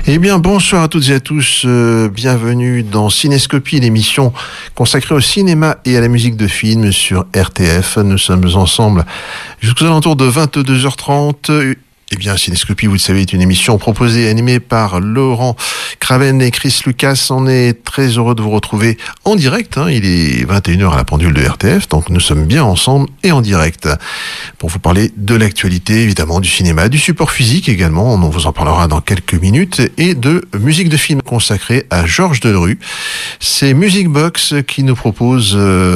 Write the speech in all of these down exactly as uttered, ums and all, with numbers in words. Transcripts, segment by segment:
Eh bien, bonsoir à toutes et à tous. Euh, bienvenue dans Cinéscopie, l'émission consacrée au cinéma et à la musique de film sur R T F. Nous sommes ensemble jusqu'aux alentours de vingt-deux heures trente. Eh bien, Cinéscopie, vous le savez, est une émission proposée et animée par Laurent Craven et Chris Lucas. On est très heureux de vous retrouver en direct. Hein. Il est vingt et une heures à la pendule de R T F, donc nous sommes bien ensemble et en direct pour vous parler de l'actualité, évidemment, du cinéma, du support physique également, on vous en parlera dans quelques minutes, et de musique de film consacrée à Georges Delerue. C'est Music Box qui nous propose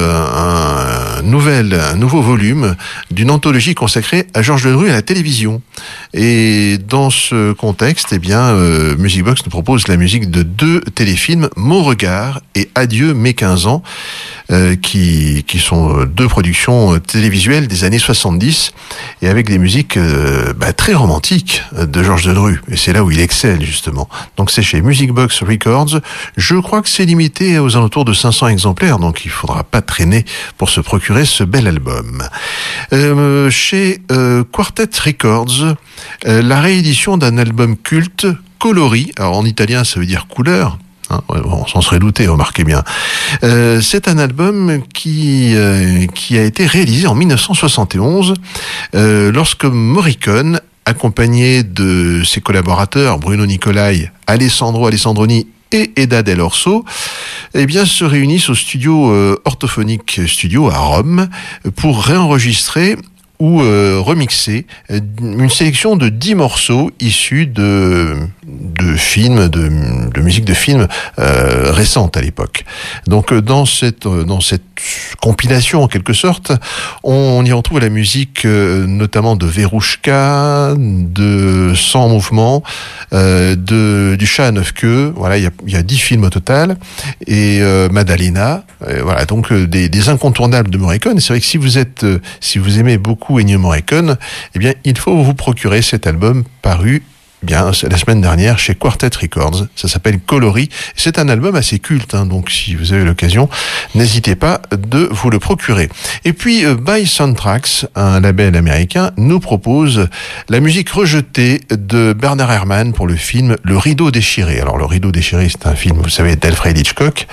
euh, un, nouvel, un nouveau volume d'une anthologie consacrée à Georges Delerue à la télévision. Et dans ce contexte, eh bien, euh, Music Box nous propose la musique de deux téléfilms, Mon Regard et Adieu mes quinze ans, euh, qui, qui sont deux productions télévisuelles des années soixante-dix, et avec des musiques euh, bah, très romantiques de Georges Delerue. Et c'est là où il excelle, justement. Donc c'est chez Music Box Records. Je crois que c'est limité aux alentours de cinq cents exemplaires, donc il faudra pas traîner pour se procurer ce bel album. Euh, chez euh, Quartet Records, Euh, la réédition d'un album culte, Colori, alors en italien ça veut dire couleur, hein, on s'en serait douté, remarquez bien. Euh, c'est un album qui, euh, qui a été réalisé en dix-neuf cent soixante et onze, euh, lorsque Morricone, accompagné de ses collaborateurs Bruno Nicolai, Alessandro Alessandroni et Eda Del Orso, eh bien, se réunissent au studio euh, Orthophonic Studio à Rome pour réenregistrer ou euh, remixer euh, une sélection de dix morceaux issus de de films, de, de musique de films euh, récentes à l'époque. Donc dans cette dans cette compilation en quelque sorte, on y retrouve la musique euh, notamment de Verouchka, de Sans mouvement, euh, de du Chat à neuf queues. Voilà, il y a il y a dix films au total, et euh, Maddalena. Euh, voilà, donc euh, des des incontournables de Morricone. Et c'est vrai que si vous êtes euh, si vous aimez beaucoup Ennio Morricone, eh bien, il faut vous procurer cet album paru bien la semaine dernière chez Quartet Records. Ça s'appelle Colori. C'est un album assez culte, hein, donc si vous avez l'occasion, n'hésitez pas de vous le procurer. Et puis euh, By Soundtracks, un label américain, nous propose la musique rejetée de Bernard Herrmann pour le film Le Rideau déchiré. Alors Le Rideau déchiré, c'est un film, vous savez, d'Alfred Hitchcock.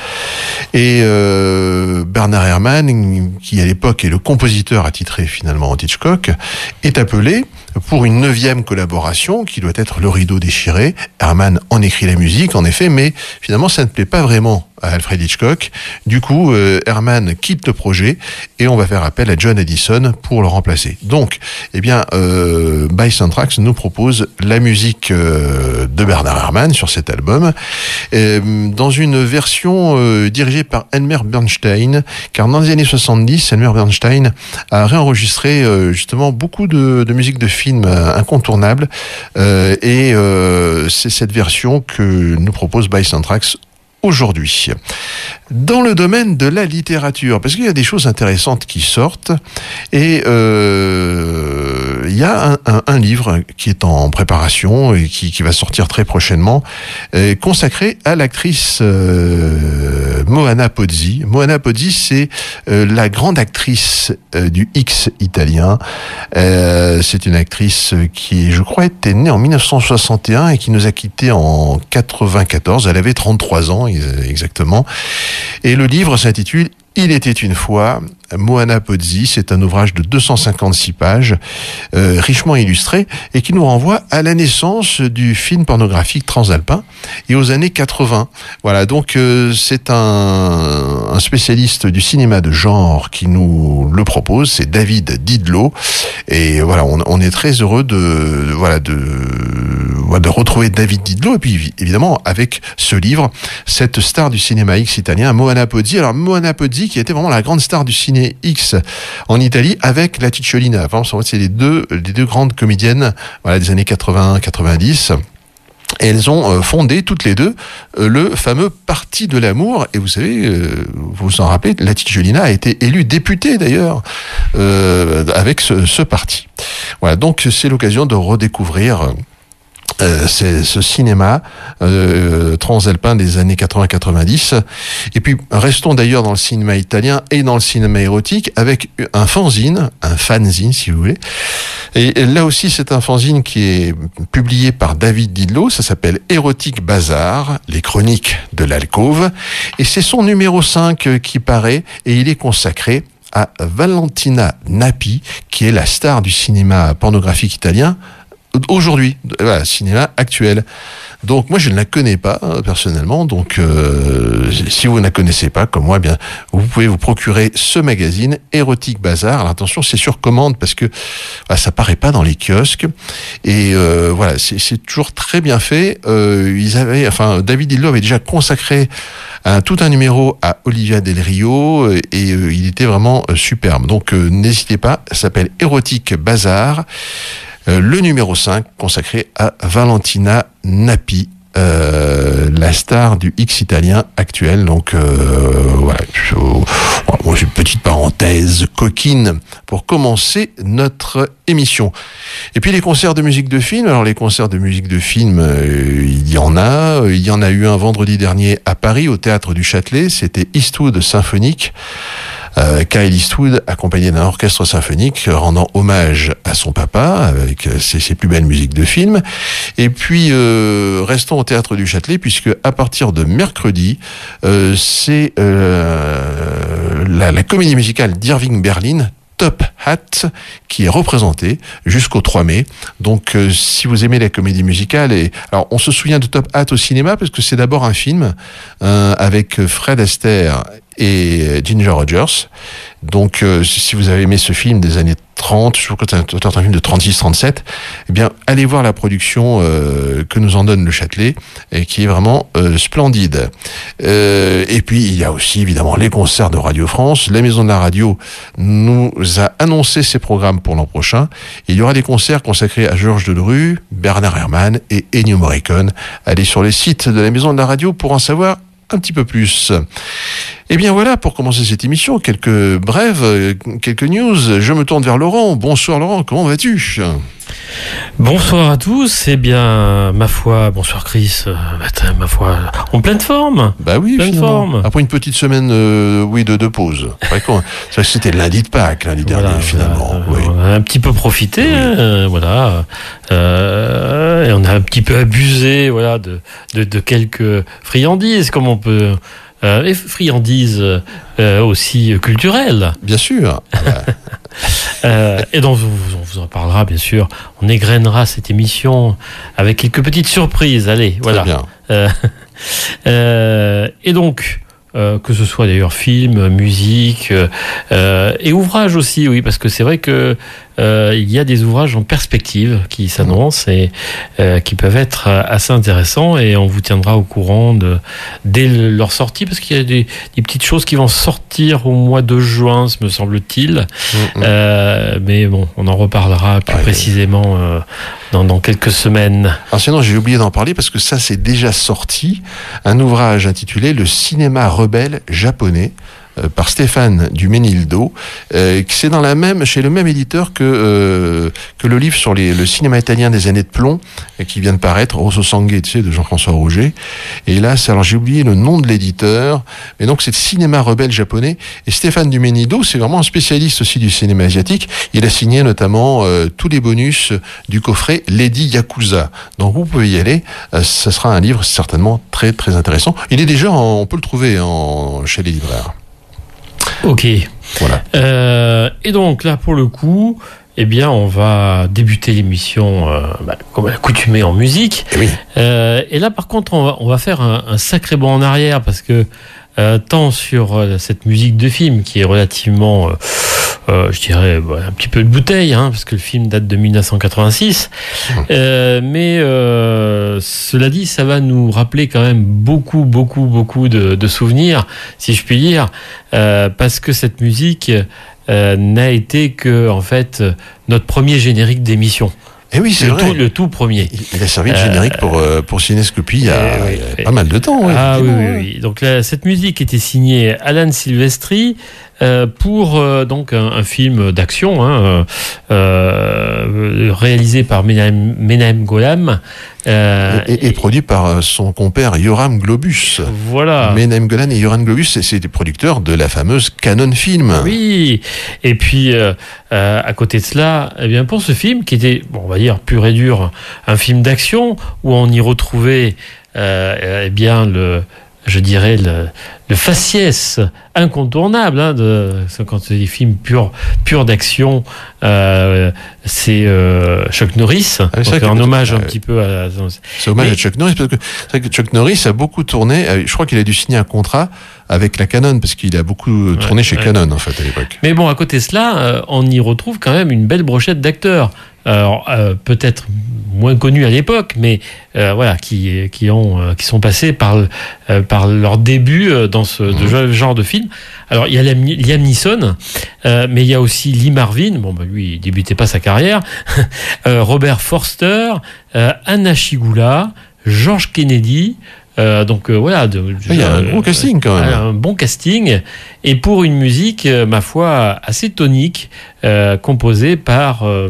Et euh, Bernard Herrmann, qui à l'époque est le compositeur attitré finalement d'Hitchcock, est appelé pour une neuvième collaboration qui doit être Le Rideau déchiré. Herrmann en écrit la musique, en effet, mais finalement ça ne plaît pas vraiment à Alfred Hitchcock. Du coup, euh, Herrmann quitte le projet et on va faire appel à John Addison pour le remplacer. Donc, eh bien, euh, By Soundtracks nous propose la musique euh, de Bernard Herrmann sur cet album, euh, dans une version euh, dirigée par Elmer Bernstein, car dans les années soixante-dix, Elmer Bernstein a réenregistré euh, justement beaucoup de, de musique de films euh, incontournables, euh, et euh, c'est cette version que nous propose By Soundtracks aujourd'hui. Dans le domaine de la littérature, parce qu'il y a des choses intéressantes qui sortent, et euh, il y a un, un, un livre qui est en préparation et qui, qui va sortir très prochainement, euh, consacré à l'actrice euh, Moana Pozzi. Moana Pozzi, c'est euh, la grande actrice euh, du X italien. Euh, c'est une actrice qui, je crois, était née en dix-neuf cent soixante et un et qui nous a quittés en quatre-vingt-quatorze. Elle avait trente-trois ans exactement. Et le livre s'intitule « Il était une fois ». Moana Pozzi, c'est un ouvrage de deux cent cinquante-six pages, euh, richement illustré, et qui nous renvoie à la naissance du film pornographique transalpin et aux années quatre-vingts. Voilà, donc euh, c'est un, un spécialiste du cinéma de genre qui nous le propose, c'est David Didlot, et voilà, on, on est très heureux de, de voilà de de retrouver David Didlot, et puis évidemment avec ce livre, cette star du cinéma X italien, Moana Pozzi. Alors Moana Pozzi, qui était vraiment la grande star du cinéma X en Italie, avec la Cicciolina. Enfin, c'est les deux, les deux grandes comédiennes, voilà, des années quatre-vingts quatre-vingt-dix. Et elles ont fondé toutes les deux le fameux Parti de l'amour. Et vous savez, vous vous en rappelez, la Cicciolina a été élue députée d'ailleurs euh, avec ce, ce parti. Voilà, donc c'est l'occasion de redécouvrir Euh, c'est ce cinéma euh, transalpin des années quatre-vingts quatre-vingt-dix. Et puis restons d'ailleurs dans le cinéma italien et dans le cinéma érotique avec un fanzine, un fanzine si vous voulez. Et, et là aussi c'est un fanzine qui est publié par David Didlot, ça s'appelle Érotique Bazar, les chroniques de l'alcôve. Et c'est son numéro cinq qui paraît et il est consacré à Valentina Nappi, qui est la star du cinéma pornographique italien aujourd'hui, voilà, cinéma actuel. Donc moi je ne la connais pas hein, personnellement, donc euh, si vous ne la connaissez pas comme moi, eh bien vous pouvez vous procurer ce magazine Érotique Bazar. Alors attention, c'est sur commande parce que bah, ça paraît pas dans les kiosques et euh, voilà, c'est, c'est toujours très bien fait. Euh, ils avaient, enfin David Didlot avait déjà consacré un, tout un numéro à Olivia Del Rio et euh, il était vraiment euh, superbe. Donc euh, n'hésitez pas, ça s'appelle Érotique Bazar. Euh, le numéro cinq consacré à Valentina Nappi, euh, la star du X italien actuel. Donc euh, voilà, moi j'ai une petite parenthèse coquine pour commencer notre émission. Et puis les concerts de musique de film. Alors les concerts de musique de film, euh, il y en a. Il y en a eu un vendredi dernier à Paris au Théâtre du Châtelet. C'était Eastwood Symphonique. Euh, Kyle Eastwood, accompagné d'un orchestre symphonique, rendant hommage à son papa avec ses, ses plus belles musiques de film. Et puis, euh, restons au Théâtre du Châtelet, puisque à partir de mercredi, euh, c'est euh, la, la comédie musicale d'Irving Berlin, Top Hat, qui est représentée jusqu'au trois mai. Donc, euh, si vous aimez la comédie musicale, et alors on se souvient de Top Hat au cinéma parce que c'est d'abord un film euh, avec Fred Astaire et Ginger Rogers. Donc, euh, si vous avez aimé ce film des années trente, je crois que c'est un, un film de trente-six trente-sept, eh bien, allez voir la production euh, que nous en donne le Châtelet, et qui est vraiment euh, splendide. Euh, et puis, il y a aussi, évidemment, les concerts de Radio France. La Maison de la Radio nous a annoncé ses programmes pour l'an prochain. Il y aura des concerts consacrés à Georges Delerue, Bernard Herrmann et Ennio Morricone. Allez sur les sites de la Maison de la Radio pour en savoir un petit peu plus. Eh bien voilà, pour commencer cette émission, quelques brèves, quelques news. Je me tourne vers Laurent. Bonsoir Laurent, comment vas-tu ? Bonsoir à tous. Eh bien, ma foi, bonsoir Chris, euh, ma foi, en pleine forme. Bah oui, pleine forme. Après une petite semaine, euh, oui, de, de pause. C'est vrai que c'était lundi de Pâques, lundi voilà, dernier, finalement. Euh, oui. On a un petit peu profité, oui. hein, voilà, euh, et on a un petit peu abusé, voilà, de, de, de quelques friandises, comme on peut. Euh, et friandises euh, aussi culturelles. Bien sûr. euh, et donc, on vous en parlera, bien sûr. On égrènera cette émission avec quelques petites surprises. Allez, très voilà. Bien. Euh, euh, et donc, euh, que ce soit d'ailleurs film, musique euh, et ouvrages aussi, oui, parce que c'est vrai que euh, il y a des ouvrages en perspective qui s'annoncent et euh, qui peuvent être assez intéressants et on vous tiendra au courant de, dès leur sortie parce qu'il y a des, des petites choses qui vont sortir au mois de juin, me semble-t-il. Mmh, mmh. Euh, mais bon, on en reparlera plus ah, précisément euh, dans, dans quelques semaines. Alors sinon, j'ai oublié d'en parler parce que ça, c'est déjà sorti. Un ouvrage intitulé « Le cinéma rebelle japonais ». Par Stéphane Duménildo, euh, c'est dans la même, chez le même éditeur que euh, que le livre sur les, le cinéma italien des années de plomb euh, qui vient de paraître, Rosso Sangue, tu sais, de Jean-François Rouget. Et là, c'est, alors j'ai oublié le nom de l'éditeur, mais donc c'est le cinéma rebelle japonais. Et Stéphane Duménildo, c'est vraiment un spécialiste aussi du cinéma asiatique. Il a signé notamment euh, tous les bonus du coffret Lady Yakuza. Donc vous pouvez y aller. Euh, ça sera un livre certainement très très intéressant. Il est déjà, en, on peut le trouver en, chez les libraires. Ok. Voilà. Euh, et donc là, pour le coup, eh bien, on va débuter l'émission euh, bah, comme à l'accoutumée en musique. Et, oui. euh, et là, par contre, on va, on va faire un, un sacré bond en arrière parce que euh, tant sur euh, cette musique de film qui est relativement, euh, euh, je dirais, bah, un petit peu de bouteille, hein, parce que le film date de dix-neuf cent quatre-vingt-six. Mmh. Euh, mais euh, cela dit, ça va nous rappeler quand même beaucoup, beaucoup, beaucoup de, de souvenirs, si je puis dire, euh, parce que cette musique euh, n'a été que, en fait, notre premier générique d'émission. Eh oui, c'est le vrai. Tout, le tout premier. Il, il a servi de générique euh, pour, pour Cinescopie il y a, oui, il y a pas mal de temps. Ah oui, oui, oui. Donc là, cette musique était signée Alan Silvestri, euh, pour euh, donc un, un film d'action hein, euh, réalisé par Menahem, Menahem Golan. Euh, et, et, et produit par son compère Yoram Globus. Voilà. Menahem Golan et Yoram Globus, c'est, c'est des producteurs de la fameuse Cannon Film. Oui. Et puis euh, euh, à côté de cela, eh bien pour ce film qui était, bon, on va dire pur et dur, un film d'action où on y retrouvait euh, eh bien le je dirais le, le faciès incontournable hein, de quand c'est des films purs purs d'action, euh, c'est euh, Chuck Norris. Ah, c'est un hommage euh, un petit peu à. C'est hommage mais, à Chuck Norris parce que c'est vrai que Chuck Norris a beaucoup tourné. Je crois qu'il a dû signer un contrat avec la Canon parce qu'il a beaucoup tourné ouais, chez ouais. Canon en fait à l'époque. Mais bon, à côté de cela, euh, on y retrouve quand même une belle brochette d'acteurs. Alors euh, peut-être moins connus à l'époque, mais euh, voilà, qui qui ont euh, qui sont passés par euh, par leur début euh, dans ce mmh. de genre de film. Alors il y a Liam Neeson, euh, mais il y a aussi Lee Marvin. Bon bah lui il débutait pas sa carrière. euh, Robert Forster, euh, Anna Schygulla, George Kennedy. Euh, donc euh, voilà, de, de, il y a un gros casting quand même. Un bon casting et pour une musique, euh, ma foi, assez tonique, euh, composée par euh,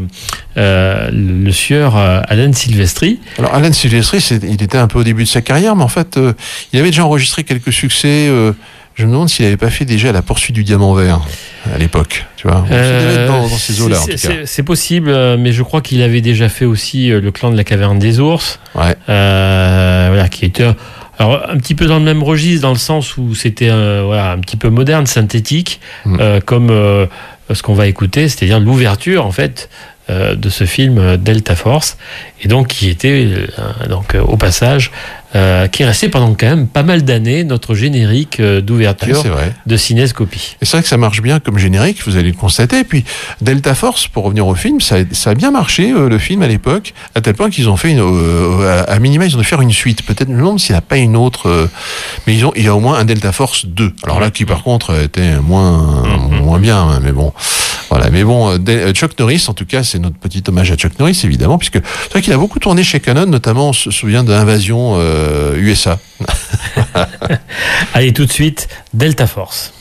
euh, le sieur euh, Alan Silvestri. Alors Alan Silvestri, c'est, il était un peu au début de sa carrière, mais en fait, euh, il avait déjà enregistré quelques succès. Euh, je me demande s'il n'avait pas fait déjà La Poursuite du Diamant Vert à l'époque. Tu vois, euh, dans, dans ces eaux-là. C'est, en tout cas. C'est, c'est possible, mais je crois qu'il avait déjà fait aussi Le Clan de la Caverne des Ours. Ouais. Euh, voilà, qui était alors un petit peu dans le même registre, dans le sens où c'était un, voilà, un petit peu moderne, synthétique, mmh. euh, comme euh, ce qu'on va écouter, c'est-à-dire l'ouverture en fait euh, de ce film Delta Force, et donc qui était euh, donc euh, au passage euh, qui est resté pendant quand même pas mal d'années notre générique euh, d'ouverture ouais, de Cinéscopie. Et c'est vrai que ça marche bien comme générique, vous allez le constater. Et puis Delta Force, pour revenir au film, ça a, ça a bien marché euh, le film à l'époque, à tel point qu'ils ont fait une, euh, à, à minima ils ont dû faire une suite. Peut-être je me demande s'il n'y a pas une autre, euh, mais ils ont, il y a au moins un Delta Force deux. Alors là, qui par contre était moins mm-hmm. moins bien, mais bon. Voilà, mais bon, Chuck Norris, en tout cas, c'est notre petit hommage à Chuck Norris, évidemment, puisque c'est vrai qu'il a beaucoup tourné chez Canon, notamment, on se souvient de Invasion euh, U S A. Allez, tout de suite, Delta Force.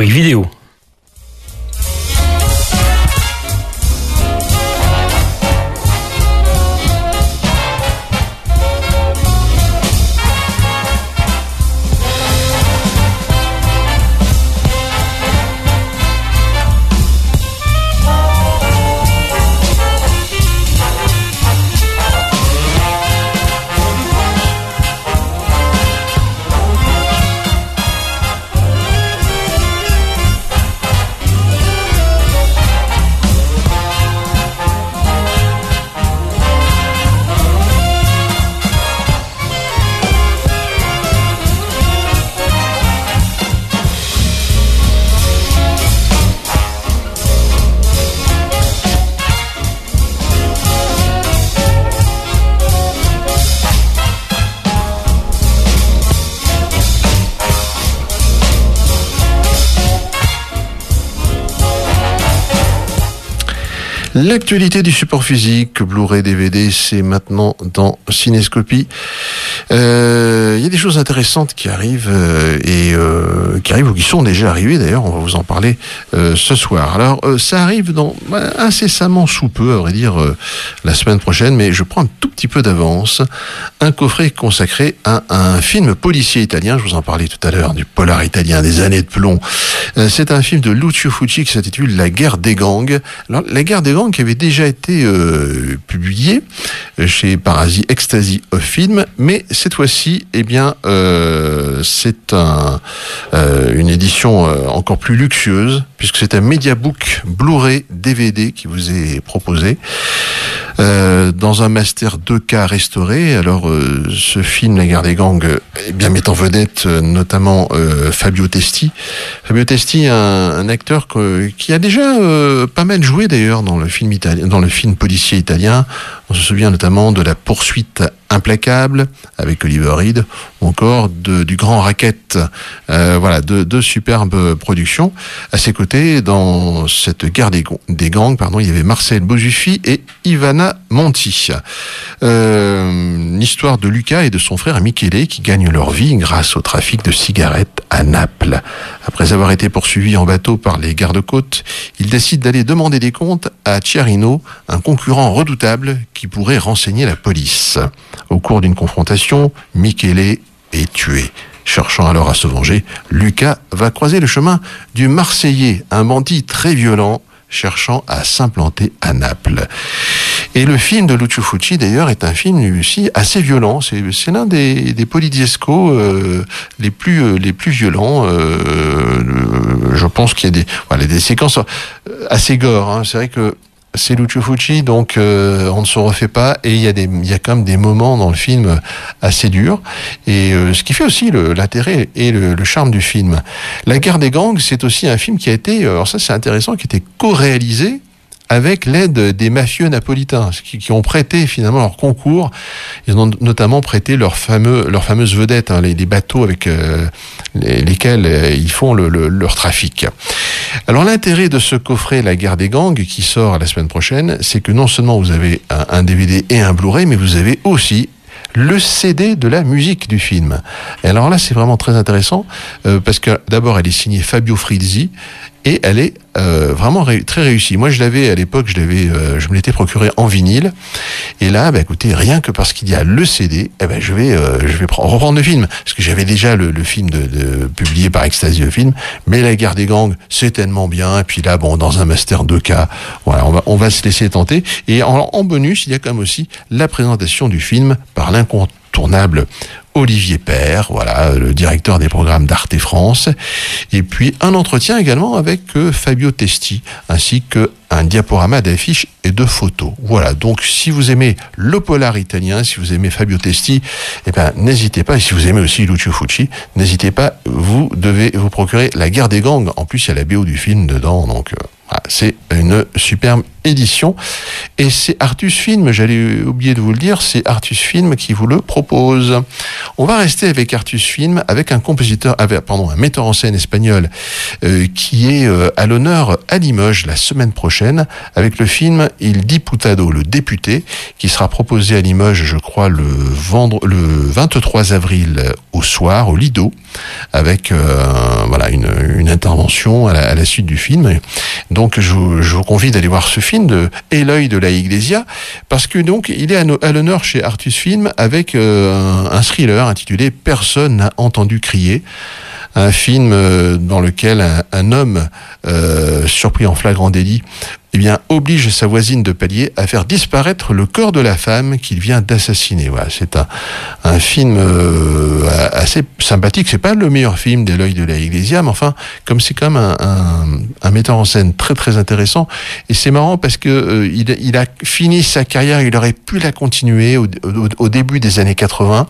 rubrique vidéo. L'actualité du support physique, Blu-ray, D V D, c'est maintenant dans Cinescopie. Euh, il y a des choses intéressantes qui arrivent euh, et euh, qui arrivent ou qui sont déjà arrivées d'ailleurs. On va vous en parler euh, ce soir. Alors, euh, ça arrive dans bah, incessamment sous peu, à vrai dire, euh, la semaine prochaine. Mais je prends un tout petit peu d'avance. Un coffret consacré à un film policier italien. Je vous en parlais tout à l'heure du polar italien des années de plomb. Euh, c'est un film de Lucio Fulci qui s'intitule La guerre des gangs. Alors, La guerre des gangs qui avait déjà été euh, publié chez Parasi Ecstasy of Film, mais cette fois-ci, eh bien, euh, c'est un, euh, une édition euh, encore plus luxueuse, puisque c'est un Mediabook Blu-ray D V D qui vous est proposé euh, dans un master deux K restauré. Alors, euh, ce film, La guerre des gangs, eh bien, met en vedette euh, notamment euh, Fabio Testi. Fabio Testi, un, un acteur que, qui a déjà euh, pas mal joué d'ailleurs dans le film italien, dans le film policier italien. On se souvient notamment de La poursuite implacable avec Oliver Reed, ou encore de, du Grand Racket. Euh, voilà, deux, deux superbes productions. À ses côtés, dans cette guerre des, des gangs, pardon, il y avait Marcel Bozuffi et Ivana Monti. Euh, l'histoire de Luca et de son frère Michele qui gagnent leur vie grâce au trafic de cigarettes à Naples. Après avoir été poursuivis en bateau par les gardes-côtes, ils décident d'aller demander des comptes à Chiarino, un concurrent redoutable qui pourrait renseigner la police. Au cours d'une confrontation, Michele est tué. Cherchant alors à se venger, Luca va croiser le chemin du Marseillais, un bandit très violent, cherchant à s'implanter à Naples. Et le film de Lucio Fulci, d'ailleurs, est un film lui aussi assez violent. C'est, c'est l'un des, des poliziesco euh, les plus euh, les plus violents. Euh, euh, je pense qu'il y a des voilà des séquences assez gore. Hein. C'est vrai que c'est Lucio Fulci, donc euh, on ne se refait pas, et il y a des, il y a quand même des moments dans le film assez durs, et euh, ce qui fait aussi le, l'intérêt et le, le charme du film. La guerre des gangs, c'est aussi un film qui a été, alors ça c'est intéressant, qui a été co-réalisé avec l'aide des mafieux napolitains, qui, qui ont prêté finalement leur concours. Ils ont notamment prêté leur fameux, leur fameuse vedette, hein, les, les bateaux avec euh, les, lesquels euh, ils font le, le, leur trafic. Alors l'intérêt de ce coffret La guerre des gangs, qui sort la semaine prochaine, c'est que non seulement vous avez un, un D V D et un Blu-ray, mais vous avez aussi le C D de la musique du film. Et alors là, c'est vraiment très intéressant, euh, parce que d'abord, elle est signée Fabio Frizzi, et elle est euh, vraiment ré- très réussie. Moi, je l'avais à l'époque, je l'avais, euh, je me l'étais procuré en vinyle. Et là, bah, écoutez, rien que parce qu'il y a le C D, eh ben, je vais, euh, je vais prendre, reprendre le film, parce que j'avais déjà le, le film de, de, publié par Ecstasy le film. Mais La guerre des gangs, c'est tellement bien. Et puis là, bon, dans un master deux K, voilà, on va, on va se laisser tenter. Et en, en bonus, il y a quand même aussi la présentation du film par l'incontournable Olivier Père, voilà, le directeur des programmes d'Arte France, et puis un entretien également avec euh, Fabio Testi, ainsi qu'un diaporama d'affiches et de photos. Voilà, donc si vous aimez le polar italien, si vous aimez Fabio Testi, eh ben n'hésitez pas, et si vous aimez aussi Lucio Fulci, n'hésitez pas, vous devez vous procurer La guerre des gangs. En plus, il y a la B O du film dedans, donc euh, voilà, c'est une superbe édition. Et c'est Artus Film, j'allais oublier de vous le dire, c'est Artus Film qui vous le propose. On va rester avec Artus Film, avec un compositeur, avec, pardon, un metteur en scène espagnol euh, qui est euh, à l'honneur à Limoges la semaine prochaine, avec le film Il Diputado, le député, qui sera proposé à Limoges, je crois, le, vendre, le vingt-trois avril au soir, au Lido, avec euh, voilà une, une intervention à la, à la suite du film. Donc je, je vous convie d'aller voir ce film de Eloy de la Iglesia, parce que donc il est à, no, à l'honneur chez Artus Film avec euh, un, un thriller intitulé Personne n'a entendu crier. Un film euh, dans lequel un, un homme euh, surpris en flagrant délit, eh bien, oblige sa voisine de palier à faire disparaître le corps de la femme qu'il vient d'assassiner. Voilà, c'est un, un film euh, assez sympathique. C'est pas le meilleur film d'Eloy de la Iglesia, mais enfin, comme c'est quand même un, un, un metteur en scène très très intéressant. Et c'est marrant parce que euh, il, il a fini sa carrière, il aurait pu la continuer au, au, au début des années quatre-vingts.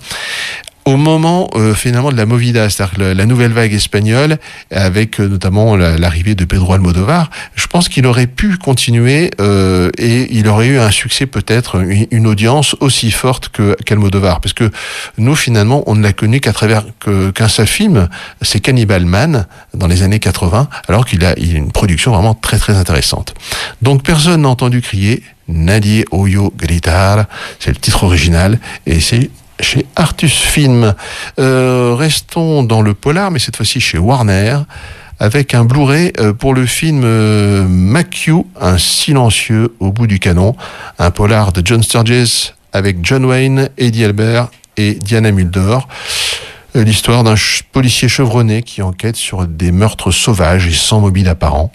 Au moment euh, finalement de la Movida, c'est-à-dire la, la nouvelle vague espagnole, avec euh, notamment la, l'arrivée de Pedro Almodóvar, je pense qu'il aurait pu continuer euh, et il aurait eu un succès, peut-être une, une audience aussi forte que qu'Almodóvar, parce que nous finalement on ne l'a connu qu'à travers que, qu'un seul film, c'est Cannibal Man dans les années quatre-vingts, alors qu'il a, il a une production vraiment très très intéressante. Donc personne n'a entendu crier, Nadie oyó gritar, c'est le titre original et c'est chez Artus Film. Euh, restons dans le polar, mais cette fois-ci chez Warner, avec un Blu-ray euh, pour le film euh, McHugh, un silencieux au bout du canon, un polar de John Sturges avec John Wayne, Eddie Albert et Diana Muldaur. Euh, l'histoire d'un ch- policier chevronné qui enquête sur des meurtres sauvages et sans mobile apparent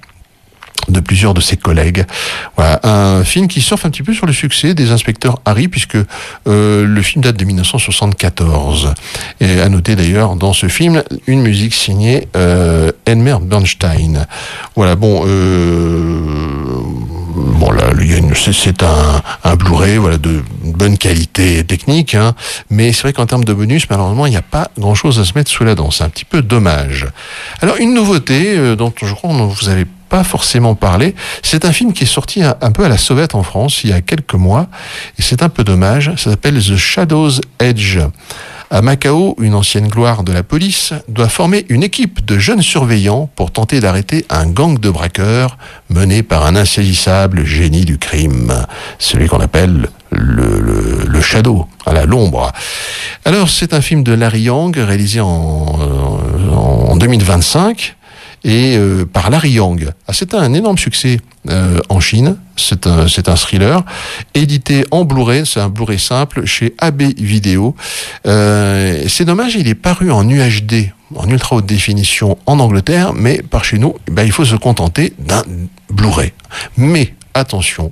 de plusieurs de ses collègues. Voilà, un film qui surfe un petit peu sur le succès des inspecteurs Harry, puisque euh, le film date de dix-neuf cent soixante-quatorze. Et à noter d'ailleurs dans ce film une musique signée euh, Elmer Bernstein. Voilà, bon, euh, bon là, il y a une, c'est, c'est un, un Blu-ray, voilà, de bonne qualité technique, hein, mais c'est vrai qu'en termes de bonus, malheureusement, il n'y a pas grand-chose à se mettre sous la dent. C'est un petit peu dommage. Alors, une nouveauté euh, dont je crois que vous avez pas forcément parlé. C'est un film qui est sorti un, un peu à la sauvette en France il y a quelques mois, et c'est un peu dommage. Ça s'appelle The Shadow's Edge. À Macao, une ancienne gloire de la police doit former une équipe de jeunes surveillants pour tenter d'arrêter un gang de braqueurs mené par un insaisissable génie du crime, celui qu'on appelle le, le, le Shadow, à la l'ombre. Alors, c'est un film de Larry Young, réalisé en, en deux mille vingt-cinq, et euh, par Larry Young. Ah, c'est un énorme succès euh, en Chine. C'est un, c'est un thriller édité en Blu-ray. C'est un Blu-ray simple chez A B Vidéo. Euh, c'est dommage, il est paru en U H D, en ultra haute définition en Angleterre, mais par chez nous, ben, il faut se contenter d'un Blu-ray. Mais attention,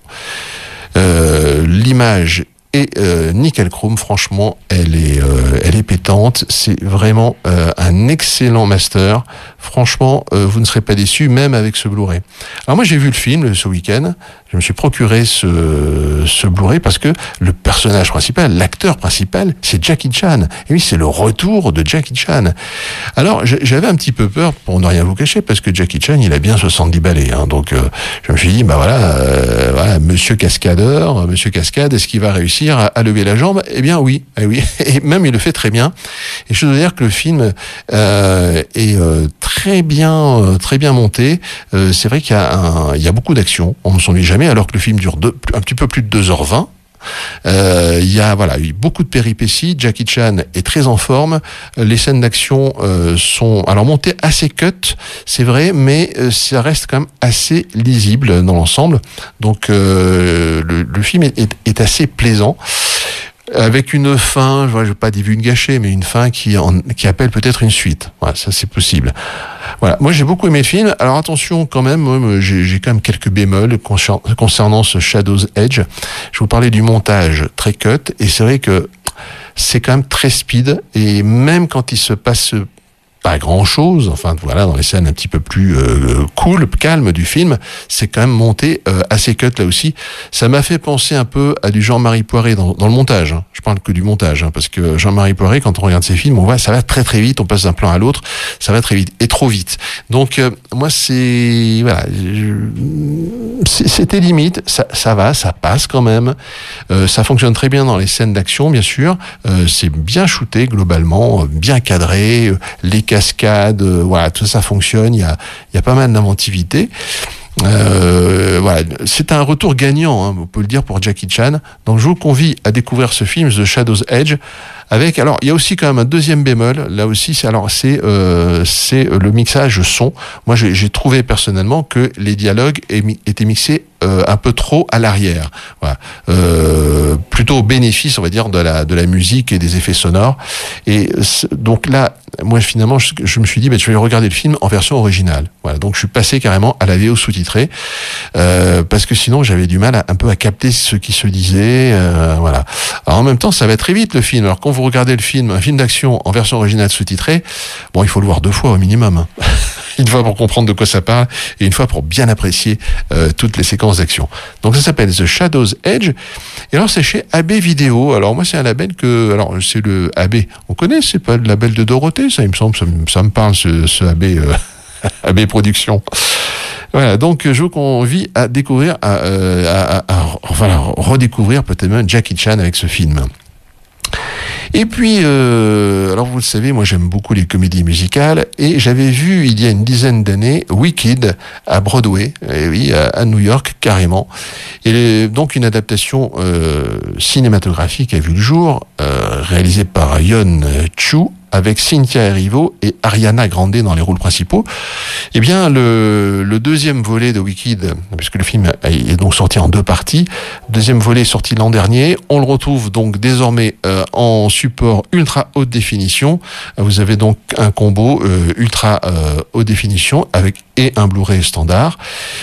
euh, l'image et euh, nickel chrome, franchement, elle est, euh, elle est pétante. C'est vraiment euh, un excellent master. Franchement, euh, vous ne serez pas déçus, même avec ce Blu-ray. Alors moi, j'ai vu le film ce week-end. Je me suis procuré ce, ce Blu-ray parce que le personnage principal, l'acteur principal, c'est Jackie Chan. Et oui, c'est le retour de Jackie Chan. Alors, j'avais un petit peu peur, pour ne rien vous cacher, parce que Jackie Chan, il a bien soixante-dix balais. Hein, donc, euh, je me suis dit, bah voilà, euh, voilà, Monsieur Cascadeur, Monsieur Cascade, est-ce qu'il va réussir à, à lever la jambe? Eh bien, oui, eh oui. Et même, il le fait très bien. Et je dois dire que le film euh, est euh, très bien, euh, très bien monté. Euh, c'est vrai qu'il y a, un, il y a beaucoup d'action. On ne s'ennuie jamais, alors que le film dure deux, un petit peu plus de deux heures vingt. Euh, il y a voilà eu beaucoup de péripéties. Jackie Chan est très en forme. Les scènes d'action euh, sont alors montées assez cut, c'est vrai, mais euh, ça reste quand même assez lisible dans l'ensemble. Donc euh, le, le film est, est, est assez plaisant. Avec une fin, je ne vais pas divulgacher, mais une fin qui, en, qui appelle peut-être une suite. Voilà, ça c'est possible. Voilà, moi j'ai beaucoup aimé le film. Alors attention quand même, moi, j'ai, j'ai quand même quelques bémols concernant ce Shadow's Edge. Je vous parlais du montage très cut, et c'est vrai que c'est quand même très speed, et même quand il se passe pas grand-chose. Enfin, voilà, dans les scènes un petit peu plus euh, cool, calme du film, c'est quand même monté euh, assez cut là aussi. Ça m'a fait penser un peu à du Jean-Marie Poiré dans, dans le montage. Hein. Je parle que du montage, hein, parce que Jean-Marie Poiré, quand on regarde ses films, on voit ça va très très vite, on passe d'un plan à l'autre, ça va très vite et trop vite. Donc euh, moi c'est voilà, je, c'était limite, ça, ça va, ça passe quand même. Euh, ça fonctionne très bien dans les scènes d'action, bien sûr. Euh, c'est bien shooté globalement, bien cadré, euh, les cascades, euh, voilà, tout ça fonctionne. Il y a, il y a pas mal d'inventivité. Euh, voilà, c'est un retour gagnant, hein, on peut le dire pour Jackie Chan. Donc je vous convie à découvrir ce film The Shadow's Edge. Avec, alors, il y a aussi quand même un deuxième bémol. Là aussi, c'est alors c'est euh, c'est le mixage son. Moi, j'ai, j'ai trouvé personnellement que les dialogues étaient mixés euh, un peu trop à l'arrière. Voilà, euh, plutôt au bénéfice, on va dire, de la de la musique et des effets sonores. Et donc là, moi, finalement, je, je me suis dit, bah, je vais regarder le film en version originale. Voilà, donc je suis passé carrément à la V O sous-titrée euh, parce que sinon, j'avais du mal à, un peu à capter ce qui se disait. Euh, voilà. Alors en même temps, ça va très vite le film. Alors quand vous regardez le film, un film d'action en version originale sous-titrée, bon, il faut le voir deux fois au minimum. Hein. Une fois pour comprendre de quoi ça parle et une fois pour bien apprécier euh, toutes les séquences d'action. Donc ça s'appelle The Shadow's Edge. Et alors c'est chez A B Vidéo. Alors moi c'est un label que, alors c'est le A B. On connaît, c'est pas le label de Dorothée, ça il me semble, ça, ça me parle ce, ce A B, euh, A B Productions. Voilà, donc je vous convie à découvrir, à, à, à, à voilà, redécouvrir peut-être même Jackie Chan avec ce film. Et puis, euh, alors vous le savez, moi j'aime beaucoup les comédies musicales et j'avais vu il y a une dizaine d'années Wicked à Broadway, et oui, à, à New York carrément. Et donc une adaptation euh, cinématographique a vu le jour, euh, réalisée par Yeon Chu, avec Cynthia Erivo et Ariana Grande dans les rôles principaux. Eh bien, le, le deuxième volet de Wicked, puisque le film est donc sorti en deux parties, le deuxième volet est sorti l'an dernier, on le retrouve donc désormais euh, en support ultra haute définition. Vous avez donc un combo euh, ultra euh, haute définition avec et un Blu-ray standard.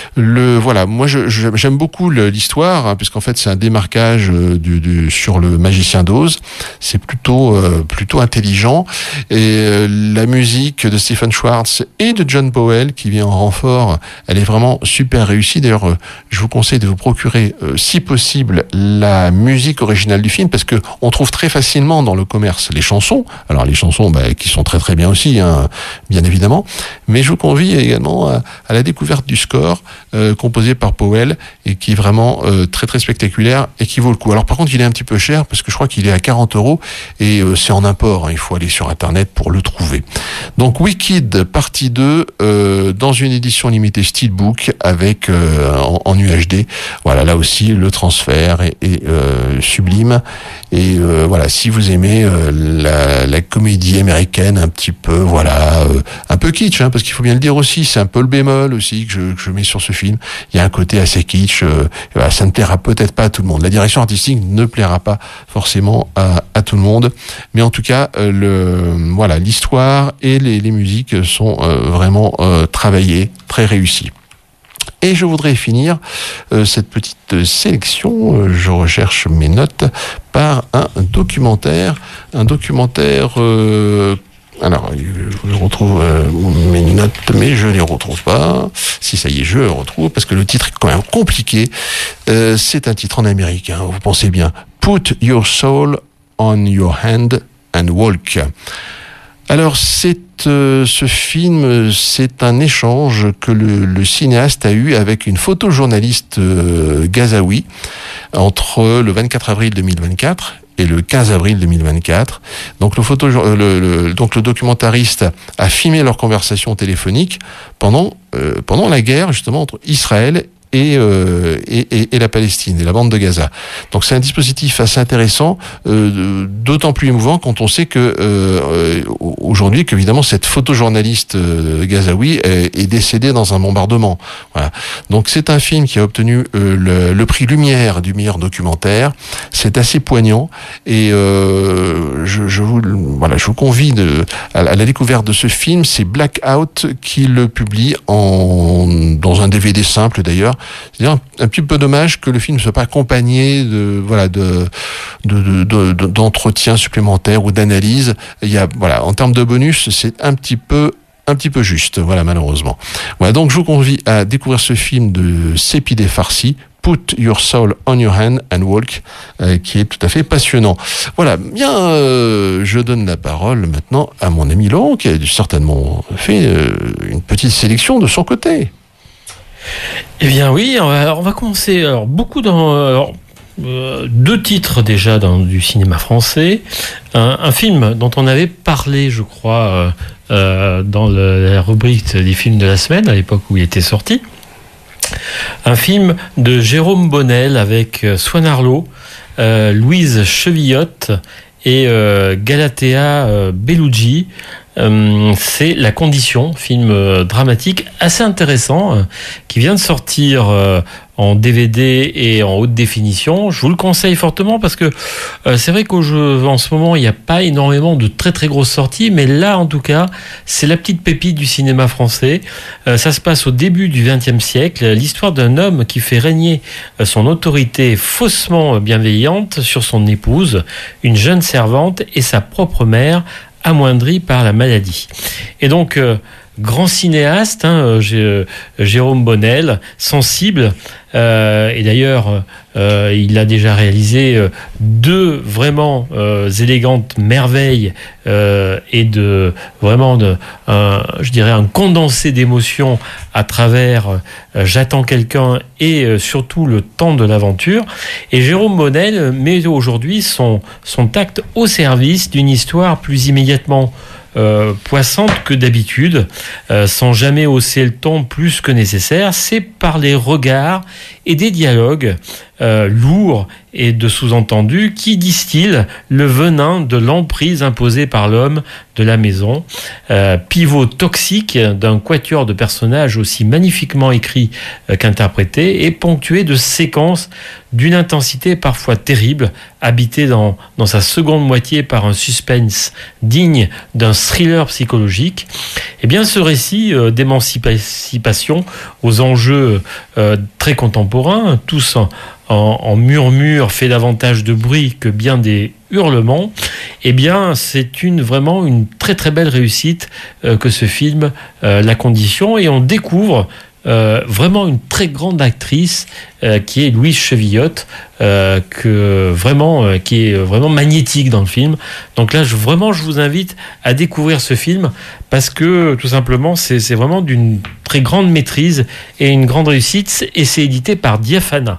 Le voilà, moi je, je, j'aime beaucoup le, l'histoire, hein, puisqu'en fait c'est un démarquage euh, du, du, sur le Magicien d'Oz. C'est plutôt euh, plutôt intelligent. Et euh, la musique de Stephen Schwartz et de John Powell qui vient en renfort, elle est vraiment super réussie. D'ailleurs, euh, je vous conseille de vous procurer, euh, si possible, la musique originale du film, parce que on trouve très facilement dans le commerce les chansons. Alors les chansons, bah, qui sont très très bien aussi, hein, bien évidemment. Mais je vous convie également à, à la découverte du score euh, composé par Powell et qui est vraiment euh, très très spectaculaire et qui vaut le coup. Alors par contre, il est un petit peu cher parce que je crois qu'il est à quarante euros et euh, c'est en import. Hein, il faut aller sur Internet pour le trouver. Donc Wicked partie deux euh, dans une édition limitée Steelbook avec euh, en, en U H D. Voilà, là aussi le transfert est, est euh, sublime. Et euh, voilà, si vous aimez euh, la, la comédie américaine un petit peu, voilà, euh, un peu kitsch, hein, parce qu'il faut bien le dire aussi, c'est un peu le bémol aussi que je, que je mets sur ce film. Il y a un côté assez kitsch. Euh, voilà, ça ne plaira peut-être pas à tout le monde. La direction artistique ne plaira pas forcément à, à tout le monde, mais en tout cas, euh, le voilà, l'histoire et les, les musiques sont euh, vraiment euh, travaillées, très réussies. Et je voudrais finir euh, cette petite sélection, euh, je recherche mes notes, par un documentaire, un documentaire... Euh, alors, je retrouve euh, mes notes, mais je ne les retrouve pas. Si ça y est, je les retrouve, parce que le titre est quand même compliqué. Euh, c'est un titre en américain, vous pensez bien. Put your soul on your hand and walk. Alors, c'est euh, ce film, c'est un échange que le, le cinéaste a eu avec une photojournaliste euh, gazaoui entre le vingt-quatre avril deux mille vingt-quatre et le quinze avril deux mille vingt-quatre. Donc le, photo, le, le, donc le documentariste a filmé leur conversation téléphonique pendant, euh, pendant la guerre justement entre Israël et, euh, et, et, et la Palestine, et la bande de Gaza. Donc c'est un dispositif assez intéressant, euh, d'autant plus émouvant quand on sait que euh, aujourd'hui, qu'évidemment cette photojournaliste euh, gazaoui est, est décédée dans un bombardement. Voilà. Donc c'est un film qui a obtenu euh, le, le prix Lumière du meilleur documentaire. C'est assez poignant et euh, je, je vous voilà, je vous convie de, à, à la découverte de ce film. C'est Blackout qui le publie en dans un D V D simple d'ailleurs. C'est-à-dire un, un petit peu dommage que le film ne soit pas accompagné de voilà de, de, de, de d'entretiens supplémentaires ou d'analyses. Il y a voilà en termes de bonus, c'est un petit peu un petit peu juste, voilà malheureusement. Voilà, donc je vous convie à découvrir ce film de Sepideh Farsi, Put Your Soul on Your Hand and Walk, euh, qui est tout à fait passionnant. Voilà, bien, euh, je donne la parole maintenant à mon ami Laurent, qui a certainement fait euh, une petite sélection de son côté. Eh bien oui, alors on va commencer. Alors beaucoup dans alors, euh, deux titres déjà dans du cinéma français, un, un film dont on avait parlé, je crois, euh, euh, dans le, la rubrique des films de la semaine à l'époque où il était sorti. Un film de Jérôme Bonnel avec Swan Arlo, euh, Louise Chevillotte et euh, Galatea euh, Bellucci. Euh, c'est La Condition, film euh, dramatique assez intéressant euh, qui vient de sortir euh, en D V D et en haute définition. Je vous le conseille fortement parce que euh, c'est vrai qu'en ce moment il n'y a pas énormément de très très grosses sorties, mais là en tout cas c'est la petite pépite du cinéma français. Euh, ça se passe au début du vingtième siècle, l'histoire d'un homme qui fait régner euh, son autorité faussement bienveillante sur son épouse, une jeune servante et sa propre mère, amoindri par la maladie. Et donc, euh, grand cinéaste, hein, euh, Jérôme Bonnel, sensible, euh, et d'ailleurs, euh, il a déjà réalisé euh, deux vraiment euh, élégantes merveilles euh, et de vraiment, de, un, je dirais, un condensé d'émotions à travers euh, J'attends quelqu'un et euh, surtout Le temps de l'aventure. Et Jérôme Bonnel met aujourd'hui son, son tact au service d'une histoire plus immédiatement Euh, poissante que d'habitude, euh, sans jamais hausser le ton plus que nécessaire. C'est par les regards et des dialogues euh, lourds et de sous-entendus qui distillent le venin de l'emprise imposée par l'homme de la maison. Euh, pivot toxique d'un quatuor de personnages aussi magnifiquement écrits euh, qu'interprétés et ponctué de séquences d'une intensité parfois terrible, habité dans, dans sa seconde moitié par un suspense digne d'un thriller psychologique. Eh bien, ce récit euh, d'émancipation aux enjeux euh, très contemporains, tous en, en, en murmure, fait davantage de bruit que bien des hurlements, eh bien, c'est une, vraiment une très très belle réussite euh, que ce film, euh, La Condition, et on découvre Euh, vraiment une très grande actrice euh, qui est Louise Chevillotte, euh, que vraiment euh, qui est vraiment magnétique dans le film. Donc là, je, vraiment, je vous invite à découvrir ce film parce que tout simplement, c'est, c'est vraiment d'une très grande maîtrise et une grande réussite. Et c'est édité par Diafana.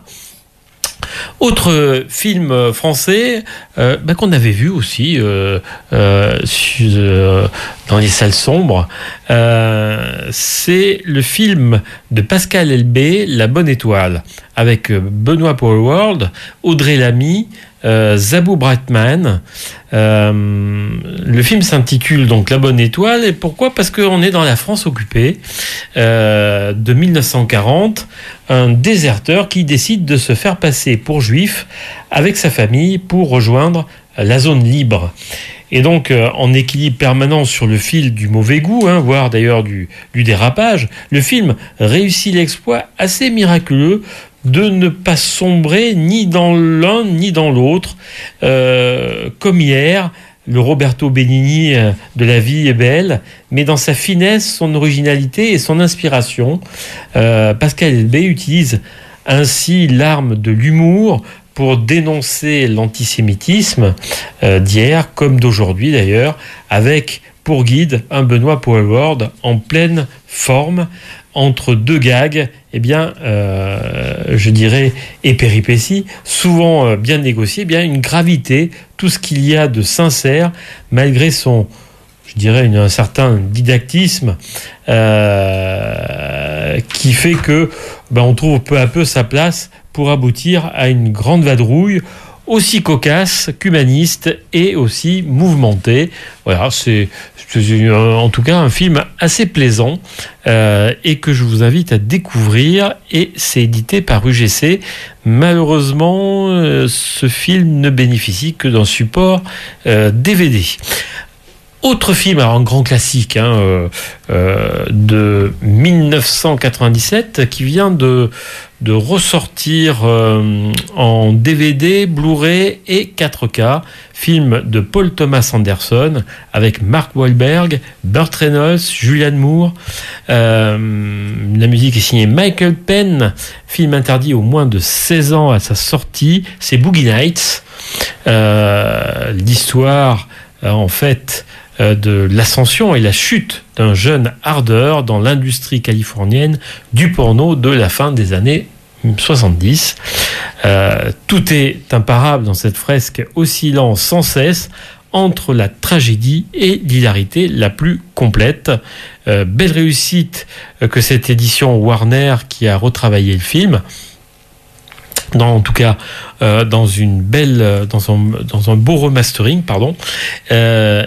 Autre film français euh, bah, qu'on avait vu aussi euh, euh, sur, euh, dans les salles sombres, euh, c'est le film de Pascal Elbé, La Bonne Étoile, avec Benoît Poelvoorde, Audrey Lamy, euh, Zabou Breitman. Euh, le film s'intitule donc La Bonne Étoile. Et pourquoi ? Parce qu'on est dans la France occupée euh, de mille neuf cent quarante. Un déserteur qui décide de se faire passer pour juif avec sa famille pour rejoindre la zone libre. Et donc, euh, en équilibre permanent sur le fil du mauvais goût, hein, voire d'ailleurs du, du dérapage, le film réussit l'exploit assez miraculeux de ne pas sombrer ni dans l'un ni dans l'autre. Euh, comme hier, le Roberto Benigni de La Vie est belle, mais dans sa finesse, son originalité et son inspiration, euh, Pascal Elbé utilise ainsi l'arme de l'humour pour dénoncer l'antisémitisme euh, d'hier, comme d'aujourd'hui d'ailleurs, avec pour guide un Benoît Poelvoorde en pleine forme, entre deux gags, eh bien, euh, je dirais, et péripéties, souvent euh, bien négociées, eh bien une gravité, tout ce qu'il y a de sincère, malgré son, je dirais, une, un certain didactisme, euh, qui fait que ben, on trouve peu à peu sa place pour aboutir à une grande vadrouille, aussi cocasse qu'humaniste et aussi mouvementé. Voilà, c'est, c'est en tout cas un film assez plaisant euh, et que je vous invite à découvrir, et c'est édité par U G C. Malheureusement, euh, ce film ne bénéficie que d'un support euh, D V D. Autre film, alors un grand classique hein, euh, euh, de dix-neuf cent quatre-vingt-dix-sept qui vient de, de ressortir euh, en D V D, Blu-ray et quatre K. Film de Paul Thomas Anderson avec Mark Wahlberg, Burt Reynolds, Julianne Moore. Euh, la musique est signée Michael Penn. Film interdit aux moins de seize ans à sa sortie. C'est Boogie Nights. Euh, l'histoire, euh, en fait, euh, de l'ascension et la chute d'un jeune ardeur dans l'industrie californienne du porno de la fin des années soixante-dix. Euh, tout est imparable dans cette fresque oscillant sans cesse entre la tragédie et l'hilarité la plus complète. Euh, belle réussite euh, que cette édition Warner qui a retravaillé le film. Dans, en tout cas, euh, dans une belle, dans un, dans un beau remastering, pardon, euh,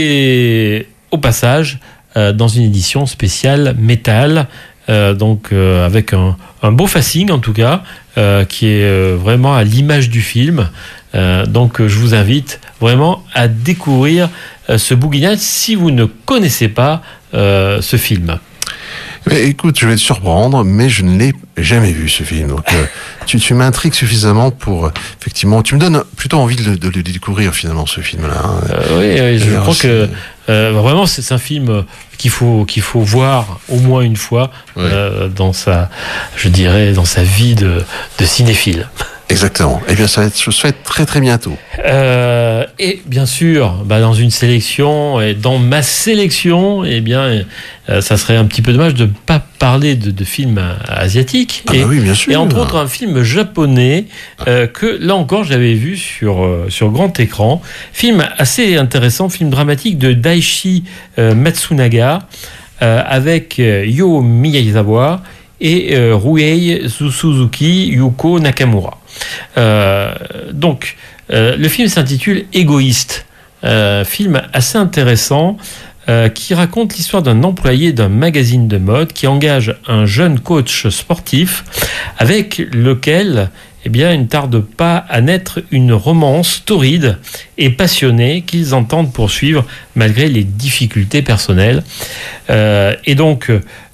et au passage, euh, dans une édition spéciale métal, euh, donc euh, avec un, un beau facing en tout cas, euh, qui est euh, vraiment à l'image du film. Euh, donc, euh, je vous invite vraiment à découvrir euh, ce Boogie Nights si vous ne connaissez pas euh, ce film. Mais écoute, je vais te surprendre, mais je ne l'ai jamais vu ce film. Donc, euh, tu, tu m'intrigues suffisamment pour, euh, effectivement, tu me donnes plutôt envie de, de, de découvrir finalement ce film-là. Hein. Euh, oui, oui, je crois que euh, vraiment c'est, c'est un film qu'il faut qu'il faut voir au moins une fois ouais. euh, dans sa, je dirais, dans sa vie de, de cinéphile. Exactement. Eh bien, ça va être, ça va être très très bientôt. Euh, et bien sûr, bah, dans une sélection, et dans ma sélection, eh bien, euh, ça serait un petit peu dommage de ne pas parler de, de films asiatiques. Ah et, bah oui, bien sûr. Et entre autres, un film japonais euh, que, là encore, j'avais vu sur, euh, sur grand écran. Film assez intéressant, film dramatique de Daichi euh, Matsunaga, euh, avec euh, Yo Miyazawa et euh, Ruei Suzuki Yuko Nakamura. Euh, donc, euh, le film s'intitule Égoïste, euh, film assez intéressant euh, qui raconte l'histoire d'un employé d'un magazine de mode qui engage un jeune coach sportif avec lequel eh bien, il ne tarde pas à naître une romance torride et passionnée qu'ils entendent poursuivre malgré les difficultés personnelles. Euh, et donc,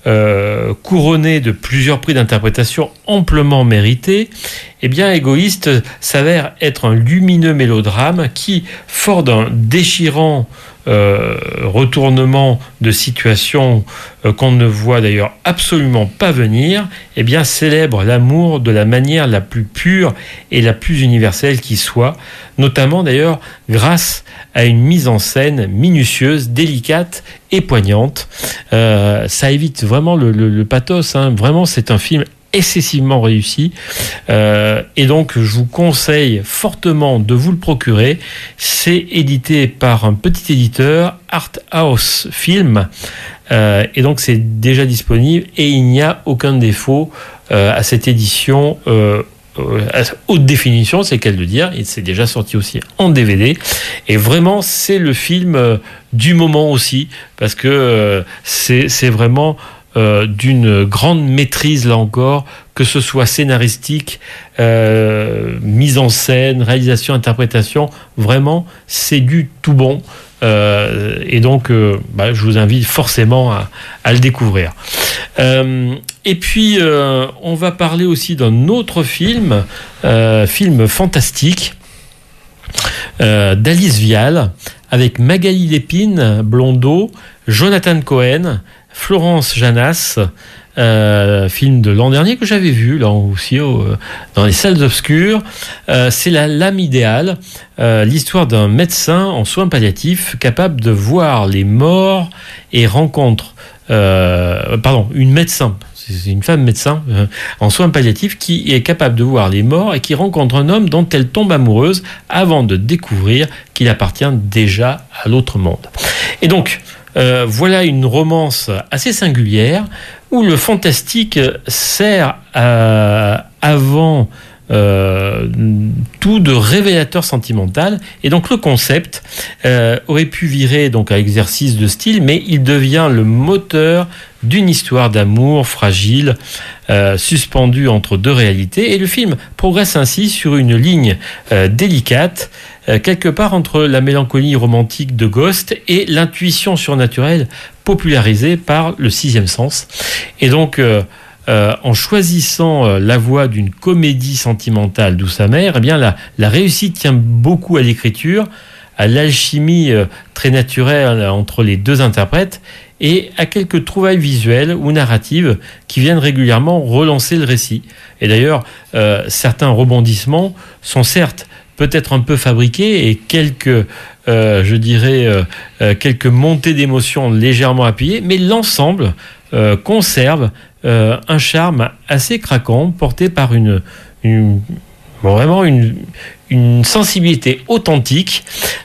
euh, couronné de plusieurs prix d'interprétation amplement mérités, eh bien, Égoïste s'avère être un lumineux mélodrame qui, fort d'un déchirant Euh, retournement de situation euh, qu'on ne voit d'ailleurs absolument pas venir, eh bien célèbre l'amour de la manière la plus pure et la plus universelle qui soit, notamment d'ailleurs grâce à une mise en scène minutieuse, délicate et poignante. Euh, ça évite vraiment le, le, le pathos, hein. Vraiment c'est un film excessivement réussi euh, et donc je vous conseille fortement de vous le procurer. C'est édité par un petit éditeur, Art House Film, euh, et donc c'est déjà disponible et il n'y a aucun défaut euh, à cette édition euh, à haute définition, c'est qu'elle de dire. Il s'est déjà sorti aussi en D V D et vraiment c'est le film euh, du moment aussi parce que euh, c'est, c'est vraiment Euh, d'une grande maîtrise, là encore, que ce soit scénaristique, euh, mise en scène, réalisation, interprétation, vraiment, c'est du tout bon. Euh, et donc, euh, bah, je vous invite forcément à, à le découvrir. Euh, et puis, euh, on va parler aussi d'un autre film, euh, film fantastique, euh, d'Alice Vial, avec Magali Lépine, Blondeau, Jonathan Cohen, Florence Janas, euh, film de l'an dernier que j'avais vu là aussi au, dans les salles obscures. Euh, c'est la L'âme idéale, euh, l'histoire d'un médecin en soins palliatifs capable de voir les morts et rencontre, euh, pardon, une médecin. C'est une femme médecin euh, en soins palliatifs qui est capable de voir les morts et qui rencontre un homme dont elle tombe amoureuse avant de découvrir qu'il appartient déjà à l'autre monde. Et donc, euh, voilà une romance assez singulière où le fantastique sert à, avant euh, tout de révélateur sentimental. Et donc le concept euh, aurait pu virer donc à exercice de style, mais il devient le moteur d'une histoire d'amour fragile, euh, suspendue entre deux réalités. Et le film progresse ainsi sur une ligne euh, délicate euh, quelque part entre la mélancolie romantique de Ghost et l'intuition surnaturelle popularisée par le sixième sens. Et donc, euh, euh, en choisissant euh, la voie d'une comédie sentimentale douce amère, eh bien la, la réussite tient beaucoup à l'écriture, à l'alchimie euh, très naturelle entre les deux interprètes et à quelques trouvailles visuelles ou narratives qui viennent régulièrement relancer le récit. Et d'ailleurs, euh, certains rebondissements sont certes peut-être un peu fabriqués et quelques, euh, je dirais, euh, euh, quelques montées d'émotions légèrement appuyées, mais l'ensemble euh, conserve euh, un charme assez craquant, porté par une, une vraiment une, une sensibilité authentique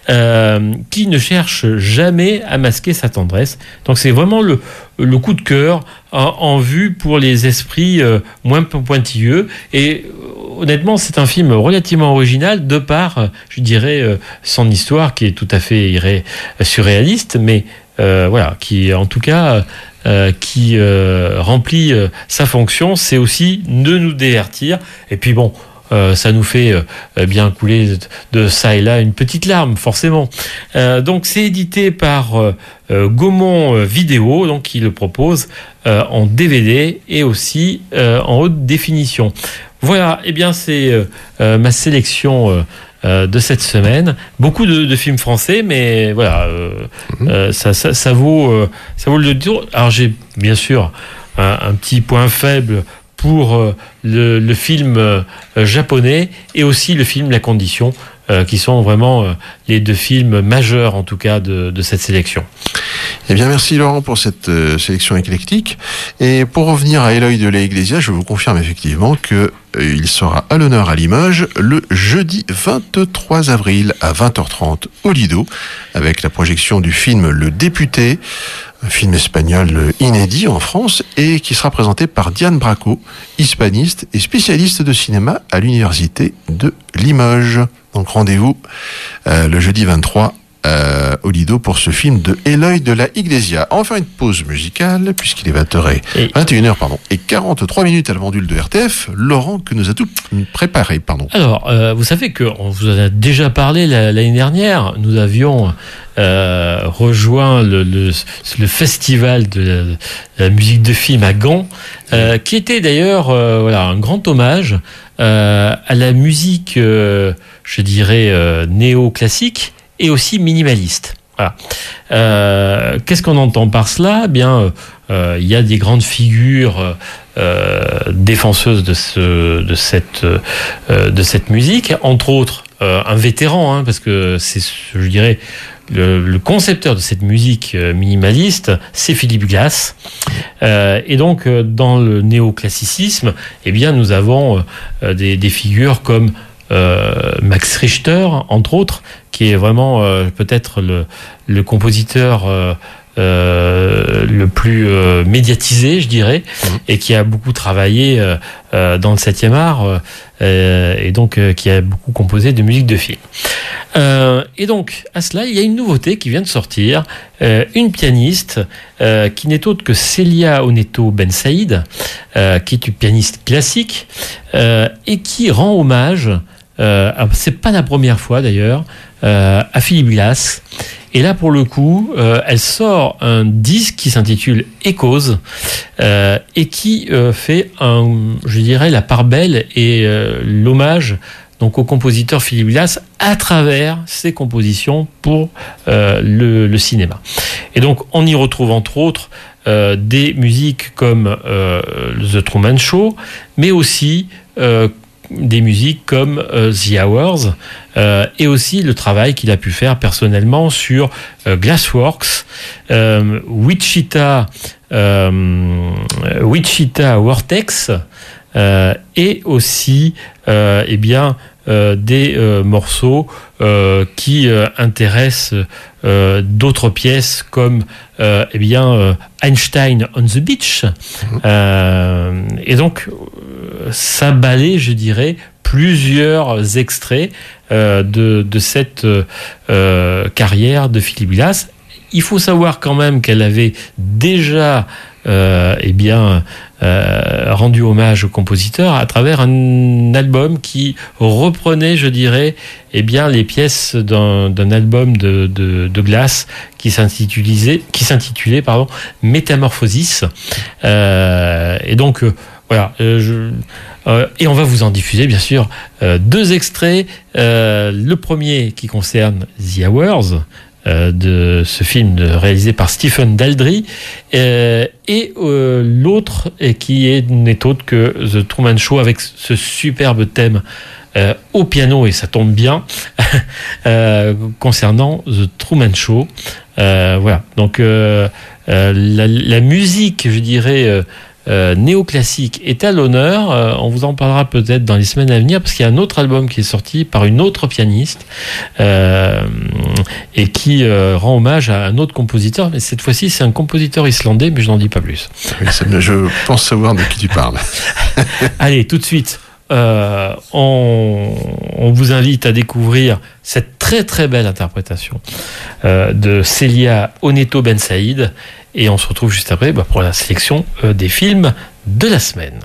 euh, qui ne cherche jamais à masquer sa tendresse. Donc c'est vraiment le, le coup de cœur en, en vue pour les esprits euh, moins pointilleux. Et euh, honnêtement, c'est un film relativement original de par, euh, je dirais, euh, son histoire qui est tout à fait irré, surréaliste, mais euh, voilà, qui en tout cas... Euh, qui euh, remplit euh, sa fonction, c'est aussi de nous divertir. Et puis bon, euh, ça nous fait euh, bien couler de, de ça et là une petite larme, forcément. Euh, donc c'est édité par euh, Gaumont Vidéo, donc qui le propose euh, en D V D et aussi euh, en haute définition. Voilà, et eh bien c'est euh, ma sélection euh, Euh, de cette semaine. Beaucoup de, de films français, mais voilà, euh, mmh. euh, ça, ça, ça vaut, euh, ça vaut le tour. Alors j'ai bien sûr un, un petit point faible pour euh, le, le film euh, japonais et aussi le film La Condition, euh, qui sont vraiment euh, les deux films majeurs en tout cas de, de cette sélection. Eh bien, merci Laurent pour cette euh, sélection éclectique. Et pour revenir à Eloy de la Iglesia, je vous confirme effectivement que euh, il sera à l'honneur à Limoges le jeudi vingt-trois avril à vingt heures trente au Lido, avec la projection du film Le Député, un film espagnol inédit en France et qui sera présenté par Diane Bracco, hispaniste et spécialiste de cinéma à l'université de Limoges. Donc rendez-vous euh, le jeudi vingt-trois Euh, au Lido pour ce film de Eloy de la Iglesia. On va faire une pause musicale puisqu'il est vingt heures et, vingt et une heures pardon, et quarante-trois minutes à la pendule de R T F. Laurent, que nous a tout préparé. Pardon. Alors, euh, vous savez qu'on vous en a déjà parlé l'année dernière. Nous avions euh, rejoint le, le, le festival de la, de la musique de film à Gand, euh, qui était d'ailleurs euh, voilà, un grand hommage euh, à la musique, euh, je dirais, euh, néo-classique et aussi minimaliste. Voilà. Euh, qu'est-ce qu'on entend par cela ? Eh bien, euh, il y a des grandes figures euh, défenseuses de ce, de cette, euh, de cette musique, entre autres euh, un vétéran, hein, parce que c'est, je dirais, le, le concepteur de cette musique minimaliste, c'est Philip Glass. Euh, et donc, dans le néoclassicisme, eh bien, nous avons euh, des, des figures comme Euh, Max Richter, entre autres, qui est vraiment euh, peut-être le, le compositeur euh, euh, le plus euh, médiatisé, je dirais, mmh. et qui a beaucoup travaillé euh, euh, dans le septième art, euh, et donc euh, qui a beaucoup composé de musique de film. Euh, et donc, à cela, il y a une nouveauté qui vient de sortir, euh, une pianiste euh, qui n'est autre que Célia Oneto Ben Saïd, euh, qui est une pianiste classique, euh, et qui rend hommage, euh, c'est pas la première fois d'ailleurs, euh, à Philip Glass. Et là, pour le coup, euh, elle sort un disque qui s'intitule Echoes euh, et qui euh, fait, un, je dirais, la part belle et euh, l'hommage donc au compositeur Philip Glass à travers ses compositions pour euh, le, le cinéma. Et donc, on y retrouve entre autres euh, des musiques comme euh, The Truman Show, mais aussi euh, des musiques comme euh, The Hours, euh, et aussi le travail qu'il a pu faire personnellement sur euh, Glassworks, euh, Wichita, euh, Wichita Vortex, euh, et aussi euh, eh bien euh, des euh, morceaux euh, qui euh, intéressent euh, d'autres pièces comme euh, eh bien euh, Einstein on the Beach, mmh. euh, et donc ça balaye, je dirais, plusieurs extraits euh, de, de cette euh, carrière de Philip Glass. Il faut savoir quand même qu'elle avait déjà euh, eh bien, euh, rendu hommage au compositeur à travers un album qui reprenait, je dirais, eh bien, les pièces d'un, d'un album de, de, de Glass qui s'intitulait, qui s'intitulait, pardon, Métamorphosis. Euh, et donc, euh, voilà, euh, je, euh, et on va vous en diffuser, bien sûr, euh, deux extraits. Euh, le premier qui concerne The Hours, euh, de ce film de, réalisé par Stephen Daldry, euh, et euh, l'autre et qui est, n'est autre que The Truman Show avec ce superbe thème euh, au piano, et ça tombe bien, euh, concernant The Truman Show. Euh, voilà, donc euh, euh, la, la musique, je dirais, euh, Euh, néoclassique est à l'honneur. Euh, on vous en parlera peut-être dans les semaines à venir parce qu'il y a un autre album qui est sorti par une autre pianiste euh, et qui euh, rend hommage à un autre compositeur. Mais cette fois-ci, c'est un compositeur islandais, mais je n'en dis pas plus. Oui, je pense savoir de qui tu parles. Allez, tout de suite, euh, on, on vous invite à découvrir cette très très belle interprétation euh, de Célia Oneto Ben Saïd. Et on se retrouve juste après bah, pour la sélection euh, des films de la semaine.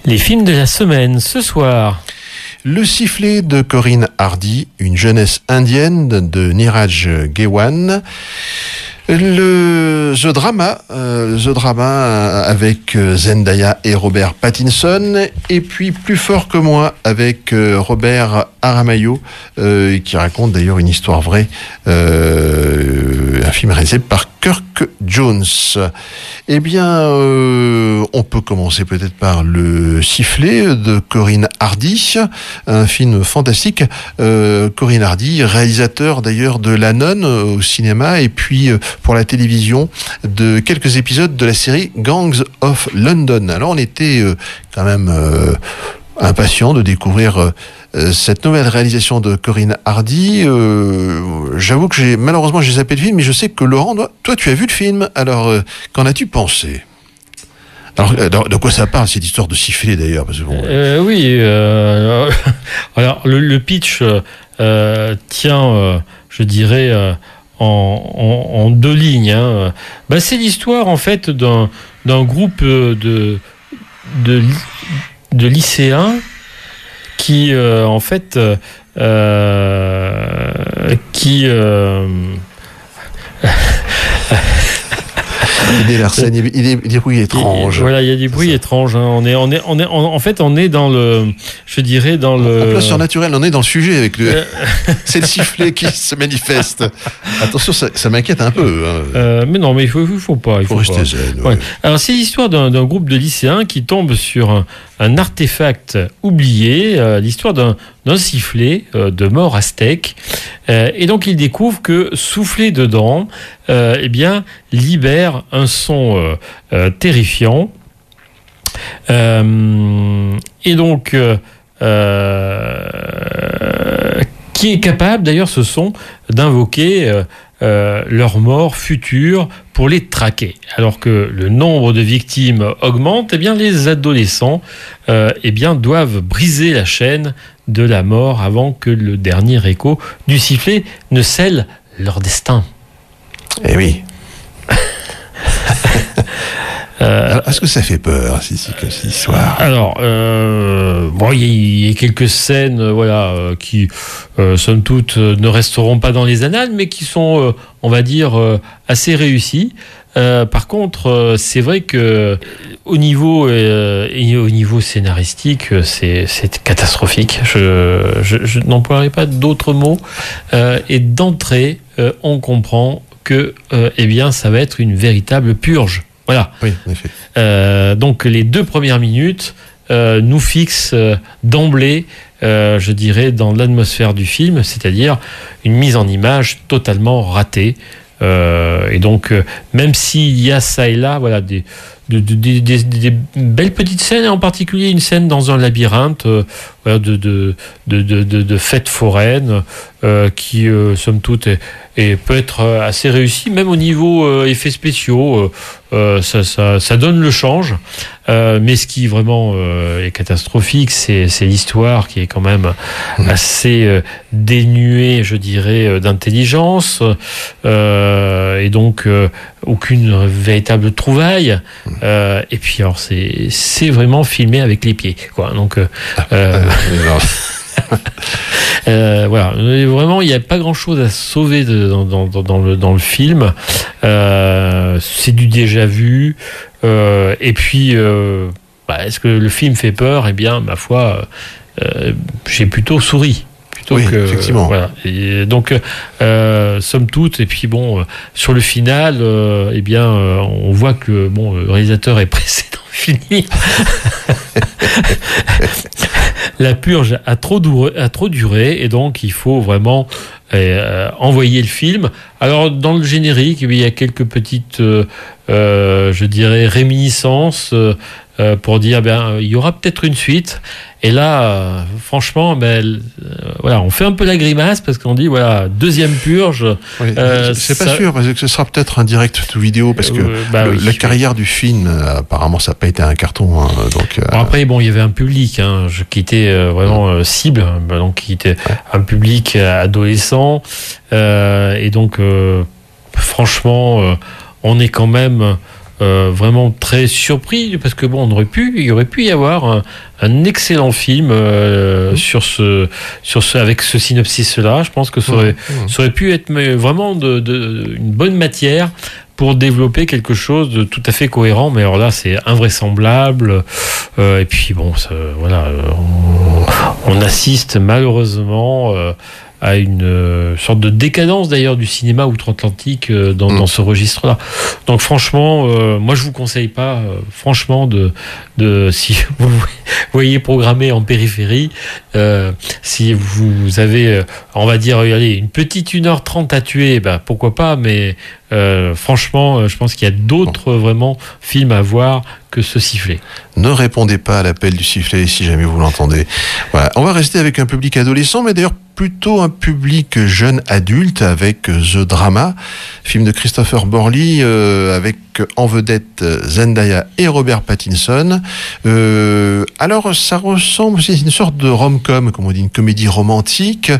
Les films de la semaine ce soir. Le sifflet de Corinne Hardy, une jeunesse indienne de Niraj Gewan. Le The Drama, euh, The Drama avec Zendaya et Robert Pattinson, et puis Plus fort que moi avec euh, Robert Aramayo, euh, qui raconte d'ailleurs une histoire vraie, euh, un film réalisé par Kirk Jones. Eh bien, euh, on peut commencer peut-être par Le sifflet de Corinne Hardy, un film fantastique. Euh, Corinne Hardy, réalisateur d'ailleurs de La Nonne au cinéma, et puis euh, pour la télévision de quelques épisodes de la série Gangs of London. Alors on était euh, quand même euh, impatient de découvrir euh, cette nouvelle réalisation de Corinne Hardy. Euh, j'avoue que j'ai malheureusement j'ai zappé le film, mais je sais que Laurent, toi tu as vu le film. Alors euh, qu'en as-tu pensé? Alors, de quoi ça parle, cette histoire de sifflet d'ailleurs, parce que bon, euh, Oui, euh, alors le, le pitch euh, tient, euh, je dirais, euh, en, en, en deux lignes. Hein. Ben, c'est l'histoire en fait d'un, d'un groupe de, de, de lycéens qui, euh, en fait, euh, qui euh, il est l'arsène, il y a des bruits étranges. Voilà, il y a des bruits étranges. Hein. On est, on est, on est, en, en fait, on est dans le, je dirais dans le. En plein surnaturel, on est dans le sujet avec le. C'est le sifflet qui se manifeste. Attention, ça, ça m'inquiète un peu. Hein. Euh, mais non, mais il faut, il faut pas. Il faut, faut rester pas. zen. Ouais. Ouais. Alors, c'est l'histoire d'un, d'un groupe de lycéens qui tombe sur un, un artefact oublié, euh, l'histoire d'un, d'un sifflet euh, de mort aztèque. Euh, et donc, ils découvrent que souffler dedans, euh, eh bien, libère un son euh, euh, terrifiant. Euh, et donc, euh, euh, qui est capable, d'ailleurs, ce son, d'invoquer euh, euh, leur mort future pour les traquer. Alors que le nombre de victimes augmente, eh bien, les adolescents euh, eh bien, doivent briser la chaîne de la mort avant que le dernier écho du sifflet ne scelle leur destin. Eh oui. Euh, alors, est-ce que ça fait peur, si, si, comme cette histoire? Alors, euh, bon, il y, y a quelques scènes, euh, voilà, euh, qui, euh, somme toute, euh, ne resteront pas dans les annales, mais qui sont, euh, on va dire, euh, assez réussies. Euh, par contre, euh, c'est vrai que au niveau euh, et au niveau scénaristique, c'est, c'est catastrophique. Je, je, je n'emploierai pas d'autres mots. Euh, et d'entrée, euh, on comprend que, euh, eh bien, ça va être une véritable purge. Voilà. Oui, en effet. Euh, donc les deux premières minutes euh, nous fixent euh, d'emblée, euh, je dirais, dans l'atmosphère du film, c'est-à-dire une mise en image totalement ratée. Euh, et donc, euh, même s'il y a ça et là, voilà, des, de, de, de, des, des belles petites scènes, et en particulier une scène dans un labyrinthe euh, voilà, de, de, de, de, de, de fêtes foraines euh, qui, euh, somme toute, est, et peut être assez réussi, même au niveau euh, effets spéciaux, euh, ça, ça, ça donne le change. Euh, mais ce qui vraiment euh, est catastrophique, c'est, c'est l'histoire qui est quand même assez euh, dénuée, je dirais, d'intelligence, euh, et donc euh, aucune véritable trouvaille. Euh, et puis alors c'est c'est vraiment filmé avec les pieds, quoi. Donc euh, euh, Euh, voilà, vraiment, il n'y a pas grand-chose à sauver de, dans, dans, dans, le, dans le film. Euh, c'est du déjà vu. Euh, et puis, euh, bah, est-ce que le film fait peur? Eh bien, ma foi, euh, j'ai plutôt souri. Oui, que, effectivement. Voilà. Et donc, euh, somme toute, et puis bon, euh, sur le final, euh, eh bien, euh, on voit que bon, le réalisateur est pressé d'en finir. La purge a trop, duré, a trop duré, et donc il faut vraiment euh, envoyer le film. Alors, dans le générique, il y a quelques petites, euh, euh, je dirais, réminiscences euh, euh, pour dire, ben, il y aura peut-être une suite. Et là, euh, franchement, ben, euh, voilà, on fait un peu la grimace parce qu'on dit, voilà, deuxième purge. Oui, euh, c'est ça... pas sûr, parce que ce sera peut-être un direct to vidéo, parce que euh, bah, le, oui, la oui. carrière du film, euh, apparemment, ça n'a pas été un carton. Hein, donc, euh... bon, après, bon, il y avait un public hein, qui était euh, vraiment euh, cible, hein, donc qui était ouais. un public adolescent, euh, et donc, euh, franchement, euh, on est quand même euh, vraiment très surpris parce que bon, on aurait pu, il aurait pu y avoir un, un excellent film euh, mmh. sur ce, sur ce, avec ce synopsis-là. Je pense que ça aurait, mmh. ça aurait pu être vraiment de, de, une bonne matière pour développer quelque chose de tout à fait cohérent, mais alors là c'est invraisemblable, euh, et puis bon, ça, voilà, on, on assiste malheureusement euh, à une euh, sorte de décadence d'ailleurs du cinéma outre-Atlantique euh, dans, mmh. dans ce registre-là. Donc franchement, euh, moi je vous conseille pas, euh, franchement, de, de si vous voyez programmer en périphérie, euh, si vous avez, euh, on va dire, allez, une petite une heure trente à tuer, bah, pourquoi pas, mais euh, franchement, je pense qu'il y a d'autres bon. vraiment films à voir que ce sifflet. Ne répondez pas à l'appel du sifflet si jamais vous l'entendez. Voilà. On va rester avec un public adolescent, mais d'ailleurs plutôt un public jeune adulte avec The Drama, film de Christopher Borley euh, avec en vedette Zendaya et Robert Pattinson. Euh, alors ça ressemble, c'est une sorte de rom-com, comme on dit, une comédie romantique.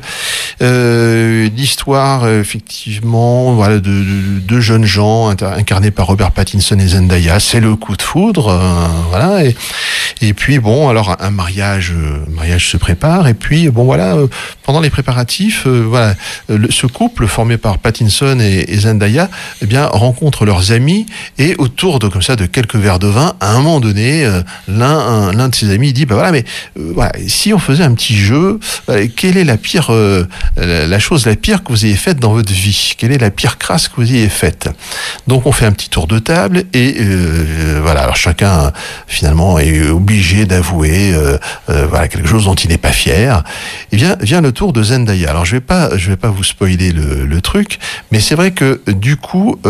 Euh, l'histoire effectivement, voilà, de, de, de jeunes gens incarnés par Robert Pattinson et Zendaya. C'est le coup de foudre, euh, voilà. Et, et puis bon, alors un mariage, un mariage se prépare. Et puis bon, voilà, euh, pendant les préparatifs, euh, voilà, le, ce couple formé par Pattinson et, et Zendaya, eh bien rencontre leurs amis. Et autour de comme ça de quelques verres de vin, à un moment donné, euh, l'un un, l'un de ses amis dit bah voilà, mais euh, voilà, si on faisait un petit jeu, euh, quelle est la pire euh, la, la chose la pire que vous ayez faite dans votre vie? Quelle est la pire crasse que vous ayez faite? Donc on fait un petit tour de table et euh, voilà, alors chacun finalement est obligé d'avouer euh, euh, voilà quelque chose dont il n'est pas fier. Et vient vient le tour de Zendaya. Alors je vais pas je vais pas vous spoiler le, le truc, mais c'est vrai que du coup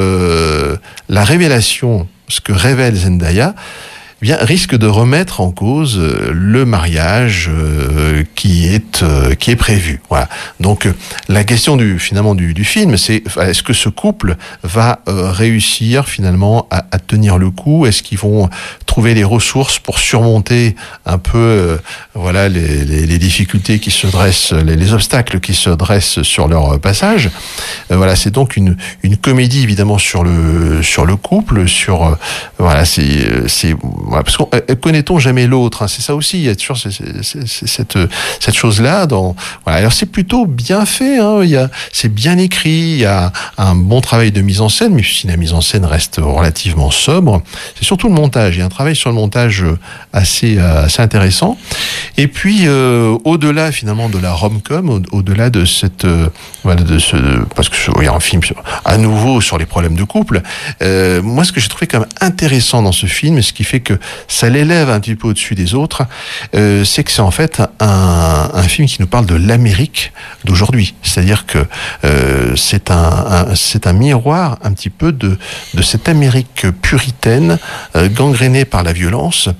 euh, la révélation, ce que révèle Zendaya, eh bien, risque de remettre en cause le mariage euh, qui est euh, qui est prévu. Voilà. Donc euh, la question du finalement du, du film, c'est est-ce que ce couple va euh, réussir finalement à, à tenir le coup? Est-ce qu'ils vont trouver les ressources pour surmonter un peu euh, voilà les, les, les difficultés qui se dressent, les, les obstacles qui se dressent sur leur passage? Euh, voilà, c'est donc une une comédie évidemment sur le sur le couple, sur euh, voilà, c'est c'est voilà, parce qu'on euh, connaît-on jamais l'autre, hein, c'est ça aussi, il y a toujours c'est, c'est, c'est, cette cette chose-là dans voilà. Alors c'est plutôt bien fait, hein, il y a c'est bien écrit, il y a un bon travail de mise en scène, mais si la mise en scène reste relativement sobre, c'est surtout le montage, il y a un travail sur le montage assez euh, assez intéressant. Et puis euh, au-delà finalement de la rom-com, au- au-delà de cette euh, voilà de ce parce que il y a un film sur, à nouveau sur les problèmes de couple, euh, moi ce que j'ai trouvé quand même intéressant dans ce film, ce qui fait que ça l'élève un petit peu au-dessus des autres, euh, c'est que c'est en fait un, un film qui nous parle de l'Amérique d'aujourd'hui. C'est-à-dire que euh, c'est un, un c'est un miroir un petit peu de de cette Amérique puritaine, euh, gangrénée par la violence,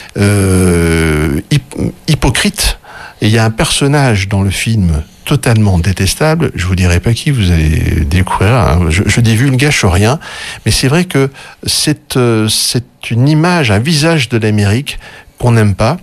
euh, hip- hypocrite. Et il y a un personnage dans le film totalement détestable, je vous dirai pas qui, vous allez découvrir, hein. je, je divulgage rien, mais c'est vrai que c'est, euh, c'est une image, un visage de l'Amérique qu'on n'aime pas,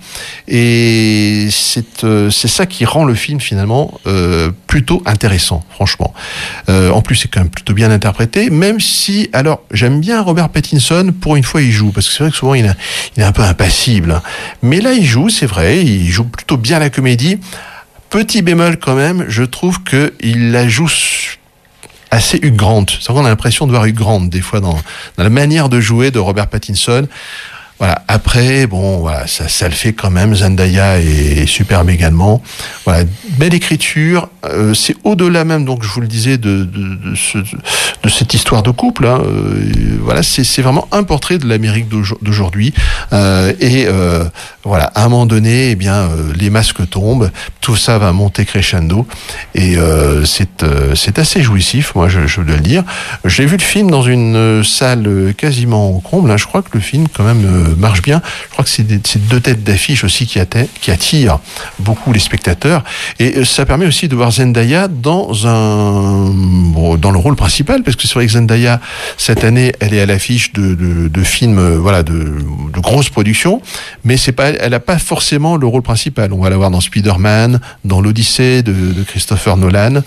et c'est euh, c'est ça qui rend le film finalement euh, plutôt intéressant, franchement. Euh, en plus, c'est quand même plutôt bien interprété, même si, alors, j'aime bien Robert Pattinson, pour une fois il joue, parce que c'est vrai que souvent il est, il est un peu impassible, hein. Mais là il joue, c'est vrai, il joue plutôt bien la comédie. Petit bémol quand même, je trouve que il la joue assez Hugh Grant. C'est vrai qu'on a l'impression de voir Hugh Grant des fois dans, dans la manière de jouer de Robert Pattinson. Voilà. Après, bon, voilà, ça, ça le fait quand même. Zendaya est superbe également. Voilà, belle écriture. Euh, c'est au-delà même, donc je vous le disais, de de, de, ce, de cette histoire de couple. Hein. Euh, voilà, c'est c'est vraiment un portrait de l'Amérique d'aujourd'hui. Euh, et euh, voilà, à un moment donné, eh bien, euh, les masques tombent, tout ça va monter crescendo, et euh, c'est euh, c'est assez jouissif. Moi, je, je dois le dire. J'ai vu le film dans une salle quasiment au comble. Hein. Je crois que le film, quand même. Euh, marche bien. Je crois que c'est, des, c'est deux têtes d'affiche aussi qui, atte- qui attirent beaucoup les spectateurs. Et ça permet aussi de voir Zendaya dans un bon, dans le rôle principal, parce que c'est vrai que Zendaya cette année, elle est à l'affiche de, de, de films, euh, voilà, de, de grosses productions, mais c'est pas, elle a pas forcément le rôle principal. On va la voir dans Spider-Man, dans l'Odyssée de, de Christopher Nolan.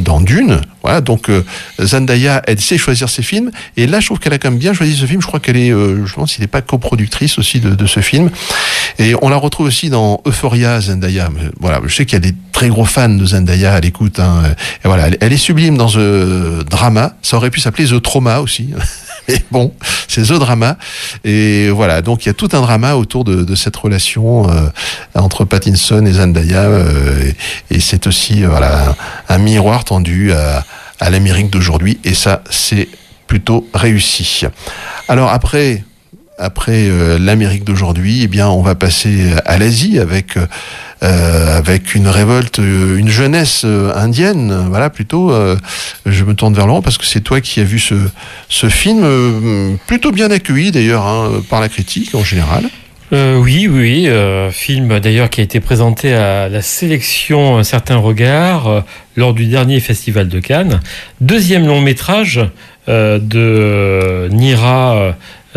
dans Dune. Voilà, donc euh, Zendaya, elle sait choisir ses films, et là je trouve qu'elle a quand même bien choisi ce film. Je crois qu'elle est, euh, je pense, qu'il n'est pas coproductrice aussi de, de ce film, et on la retrouve aussi dans Euphoria, Zendaya. Mais, voilà, je sais qu'il y a des très gros fans de Zendaya à l'écoute, hein, et voilà, elle, elle est sublime dans The Drama. Ça aurait pu s'appeler The Trauma aussi. Mais bon, c'est The Drama, et voilà, donc il y a tout un drama autour de, de cette relation euh, entre Pattinson et Zendaya, euh, et, et c'est aussi euh, voilà un, un miroir tendu à, à l'Amérique d'aujourd'hui, et ça c'est plutôt réussi. Alors après après euh, l'Amérique d'aujourd'hui, eh bien on va passer à l'Asie avec euh, Euh, avec une révolte, euh, une jeunesse euh, indienne, euh, voilà plutôt. Euh, je me tourne vers Laurent parce que c'est toi qui as vu ce ce film, euh, plutôt bien accueilli d'ailleurs hein, par la critique en général. Euh, oui, oui, euh, film d'ailleurs qui a été présenté à la sélection Un certain regard euh, lors du dernier festival de Cannes. Deuxième long métrage euh, de Neera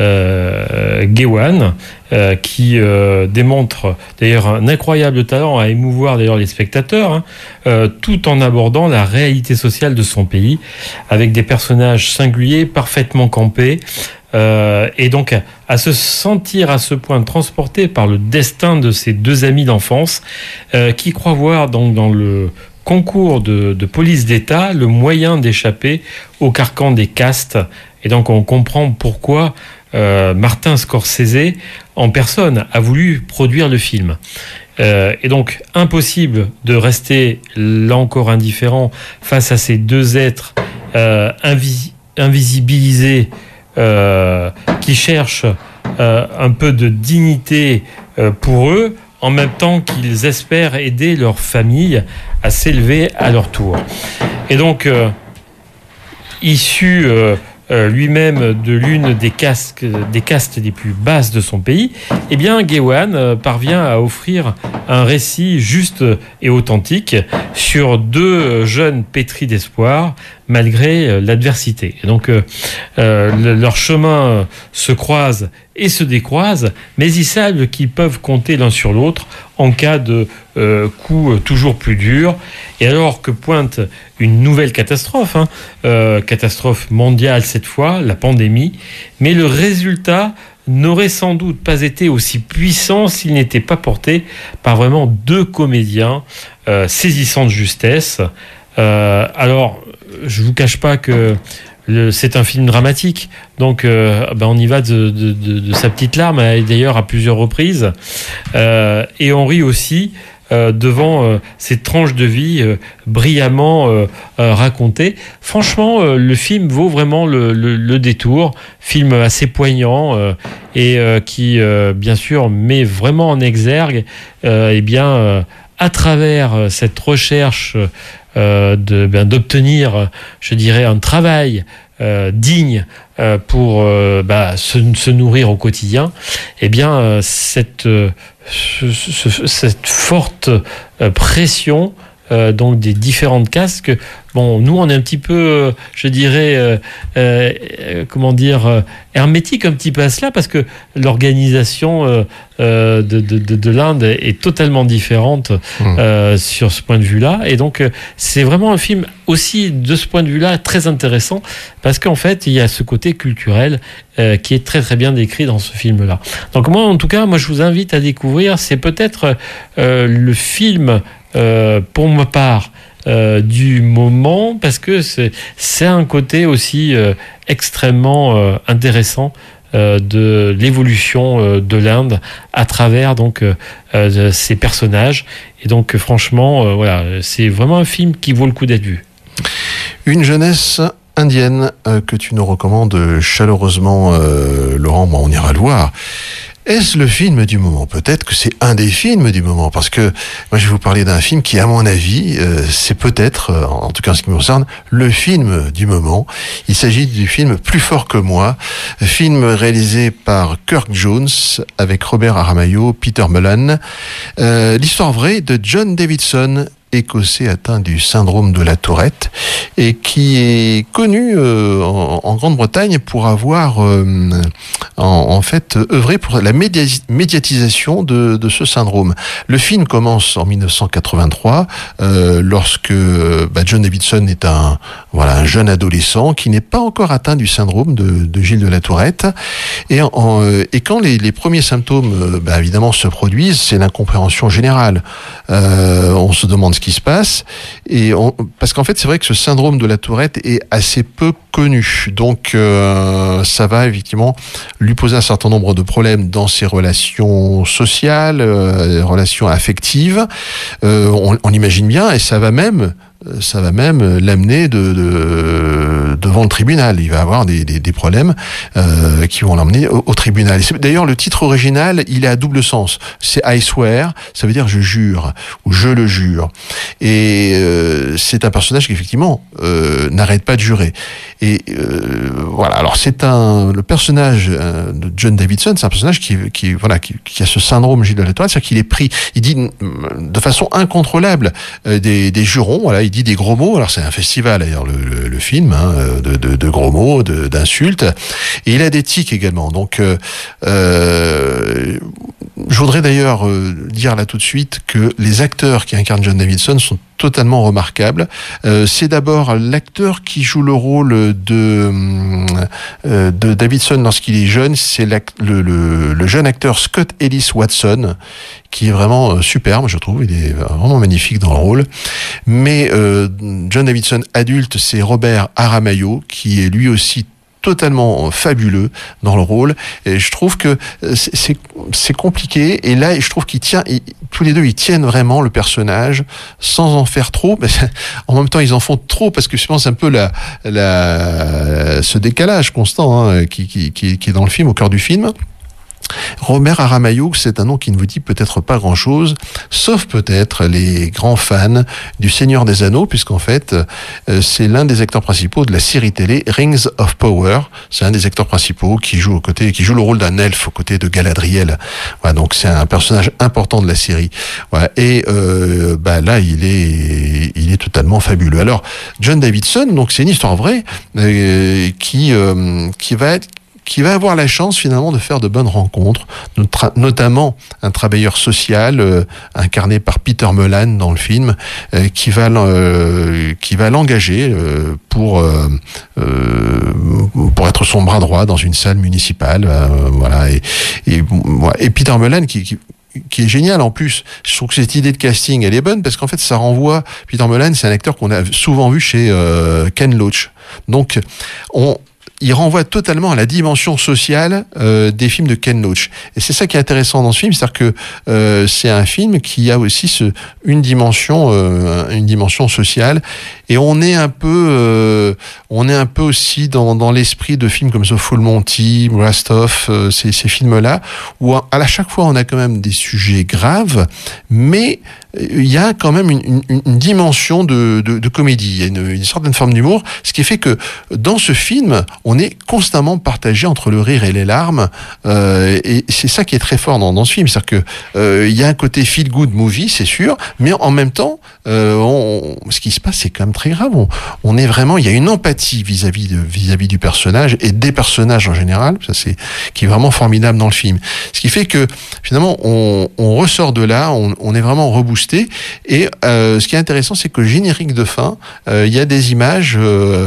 euh, Ghewan, euh, qui euh, démontre d'ailleurs un incroyable talent à émouvoir d'ailleurs les spectateurs, hein, euh, tout en abordant la réalité sociale de son pays, avec des personnages singuliers, parfaitement campés. Euh, et donc à, à se sentir à ce point transporté par le destin de ces deux amis d'enfance euh, qui croient voir donc dans le concours de, de police d'État le moyen d'échapper au carcan des castes. Et donc on comprend pourquoi euh, Martin Scorsese en personne a voulu produire le film. Euh, et donc impossible de rester là encore indifférent face à ces deux êtres euh, invis- invisibilisés Euh, qui cherchent euh, un peu de dignité euh, pour eux, en même temps qu'ils espèrent aider leur famille à s'élever à leur tour. Et donc, euh, issu euh, euh, lui-même de l'une des castes, des castes les plus basses de son pays, eh bien, Ghewan euh, parvient à offrir un récit juste et authentique sur deux jeunes pétris d'espoir, malgré euh, l'adversité. Et donc, euh, euh, le, leurs chemins euh, se croisent et se décroisent, mais ils savent qu'ils peuvent compter l'un sur l'autre en cas de euh, coup toujours plus dur. Et alors que pointe une nouvelle catastrophe, hein, euh, catastrophe mondiale cette fois, la pandémie, mais le résultat n'aurait sans doute pas été aussi puissant s'il n'était pas porté par vraiment deux comédiens euh, saisissants de justesse. Euh, alors, je vous cache pas que le, c'est un film dramatique, donc euh, ben on y va de, de, de, de sa petite larme, d'ailleurs à plusieurs reprises, euh, et on rit aussi euh, devant euh, ces tranches de vie euh, brillamment euh, euh, racontées. Franchement, euh, le film vaut vraiment le, le, le détour. Film assez poignant euh, et euh, qui, euh, bien sûr, met vraiment en exergue, euh, eh bien, euh, à travers cette recherche euh, de, ben, d'obtenir, je dirais, un travail euh, digne euh, pour euh, bah, se, se nourrir au quotidien, eh bien, euh, cette, euh, ce, ce, cette forte euh, pression Euh, donc des différentes casques. Bon, nous on est un petit peu, euh, je dirais, euh, euh, comment dire, euh, hermétique un petit peu à cela, parce que l'organisation euh, euh, de, de, de, de l'Inde est totalement différente euh, mmh. sur ce point de vue-là. Et donc euh, c'est vraiment un film aussi de ce point de vue-là très intéressant, parce qu'en fait il y a ce côté culturel euh, qui est très très bien décrit dans ce film-là. Donc moi en tout cas, moi je vous invite à découvrir. C'est peut-être euh, le film Euh, pour ma part euh, du moment, parce que c'est, c'est un côté aussi euh, extrêmement euh, intéressant euh, de l'évolution euh, de l'Inde à travers donc euh, euh, ces personnages. Et donc franchement, euh, voilà, c'est vraiment un film qui vaut le coup d'être vu. Une jeunesse indienne euh, que tu nous recommandes chaleureusement, euh, Laurent. Bon, on ira le voir. Est-ce le film du moment? Peut-être que c'est un des films du moment, parce que moi je vais vous parler d'un film qui, à mon avis, euh, c'est peut-être, euh, en tout cas en ce qui me concerne, le film du moment. Il s'agit du film Plus fort que moi, film réalisé par Kirk Jones avec Robert Aramayo, Peter Mullan, euh, l'histoire vraie de John Davidson écossais atteint du syndrome de la Tourette et qui est connu euh, en, en Grande-Bretagne pour avoir euh, en, en fait œuvré pour la média- médiatisation de, de ce syndrome. Le film commence en dix-neuf cent quatre-vingt-trois euh, lorsque bah, John Davidson est un voilà un jeune adolescent qui n'est pas encore atteint du syndrome de, de Gilles de la Tourette et, en, et quand les, les premiers symptômes bah, évidemment se produisent, c'est l'incompréhension générale. Euh, on se demande ce qui se passe et on, parce qu'en fait c'est vrai que ce syndrome de la Tourette est assez peu connu, donc euh, ça va effectivement lui poser un certain nombre de problèmes dans ses relations sociales, euh, relations affectives. Euh, on, on imagine bien, et ça va même ça va même l'amener de, de, devant le tribunal. Il va avoir des, des, des problèmes euh, qui vont l'emmener au, au tribunal. Et d'ailleurs, le titre original, il est à double sens. C'est I swear, ça veut dire je jure, ou je le jure. Et euh, c'est un personnage qui, effectivement, euh, n'arrête pas de jurer. Et euh, voilà, alors c'est un... Le personnage euh, de John Davidson, c'est un personnage qui, qui, voilà, qui, qui a ce syndrome Gilles de la Tourette, c'est-à-dire qu'il est pris, il dit de façon incontrôlable euh, des, des jurons, voilà, il dit des gros mots. Alors c'est un festival d'ailleurs le, le, le film hein, de, de, de gros mots, de, d'insultes, et il a des tics également. Donc euh, euh, je voudrais d'ailleurs euh, dire là tout de suite que les acteurs qui incarnent John Davidson sont totalement remarquables. Euh, c'est d'abord l'acteur qui joue le rôle de euh, de Davidson lorsqu'il est jeune, c'est le, le, le jeune acteur Scott Ellis Watson, qui est vraiment superbe, je trouve. Il est vraiment magnifique dans le rôle. Mais euh, John Davidson adulte, c'est Robert Aramayo, qui est lui aussi totalement fabuleux dans le rôle. Et je trouve que c'est, c'est, c'est compliqué. Et là, je trouve qu'ils tiennent, ils, tous les deux, ils tiennent vraiment le personnage sans en faire trop. Mais en même temps, ils en font trop parce que je pense un peu la, la, ce décalage constant hein, qui, qui, qui, qui est dans le film, au cœur du film. Robert Aramayo, c'est un nom qui ne vous dit peut-être pas grand-chose, sauf peut-être les grands fans du Seigneur des Anneaux, puisqu'en fait, euh, c'est l'un des acteurs principaux de la série télé Rings of Power. C'est un des acteurs principaux qui joue aux côtés, qui joue le rôle d'un elfe aux côtés de Galadriel. Voilà, donc c'est un personnage important de la série. Voilà, et euh, bah là, il est, il est totalement fabuleux. Alors, John Davidson, donc c'est une histoire vraie euh, qui, euh, qui va être qui va avoir la chance finalement de faire de bonnes rencontres, notamment un travailleur social euh, incarné par Peter Mullan dans le film, euh, qui va euh, qui va l'engager euh, pour euh, euh, pour être son bras droit dans une salle municipale, euh, voilà. Et, et, et Peter Mullan qui, qui qui est génial en plus. Je trouve que cette idée de casting, elle est bonne parce qu'en fait, ça renvoie. Peter Mullan, c'est un acteur qu'on a souvent vu chez euh, Ken Loach. Donc, on il renvoie totalement à la dimension sociale euh, des films de Ken Loach. Et c'est ça qui est intéressant dans ce film, c'est-à-dire que euh, c'est un film qui a aussi ce, une dimension, euh, une dimension sociale. Et on est un peu, euh, on est un peu aussi dans, dans l'esprit de films comme The Full Monty, Rust-Off, euh, ces, ces films-là, où à, à chaque fois on a quand même des sujets graves, mais il y a quand même une, une, une dimension de, de, de comédie, il y a une, une certaine forme d'humour, ce qui fait que dans ce film, on est constamment partagé entre le rire et les larmes, euh, et c'est ça qui est très fort dans, dans ce film, c'est-à-dire que euh, il y a un côté feel-good movie, c'est sûr, mais en même temps, euh, on, ce qui se passe, c'est quand même très grave. On, on est vraiment, il y a une empathie vis-à-vis de, vis-à-vis du personnage et des personnages en général, ça c'est qui est vraiment formidable dans le film. Ce qui fait que finalement, on, on ressort de là, on, on est vraiment reboosté. Et euh, ce qui est intéressant, c'est que le générique de fin, euh, il y a des images,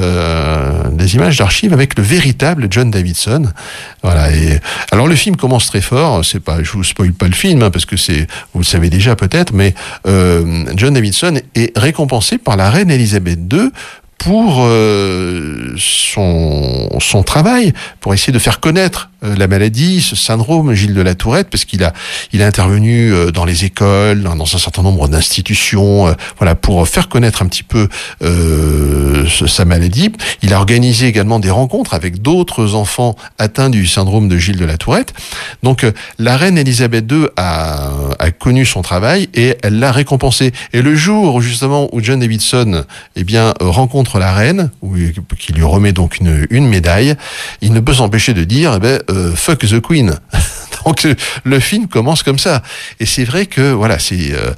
euh, des images d'archives avec le véritable John Davidson. Voilà. Et alors le film commence très fort. C'est pas, je vous spoil pas le film hein, parce que c'est, vous le savez déjà peut-être, mais euh, John Davidson est récompensé par la reine Elisabeth deux pour euh, son son travail, pour essayer de faire connaître euh, la maladie, ce syndrome Gilles de la Tourette, parce qu'il a il a intervenu euh, dans les écoles, dans, dans un certain nombre d'institutions, euh, voilà, pour faire connaître un petit peu euh, ce, sa maladie. Il a organisé également des rencontres avec d'autres enfants atteints du syndrome de Gilles de la Tourette. Donc euh, la reine Elisabeth deux a a connu son travail et elle l'a récompensé. Et le jour justement où John Davidson eh bien euh, rencontre la reine, qui lui remet donc une, une médaille, il ne peut s'empêcher de dire eh ben, euh, fuck the queen. Donc le film commence comme ça, et c'est vrai que voilà, c'est euh,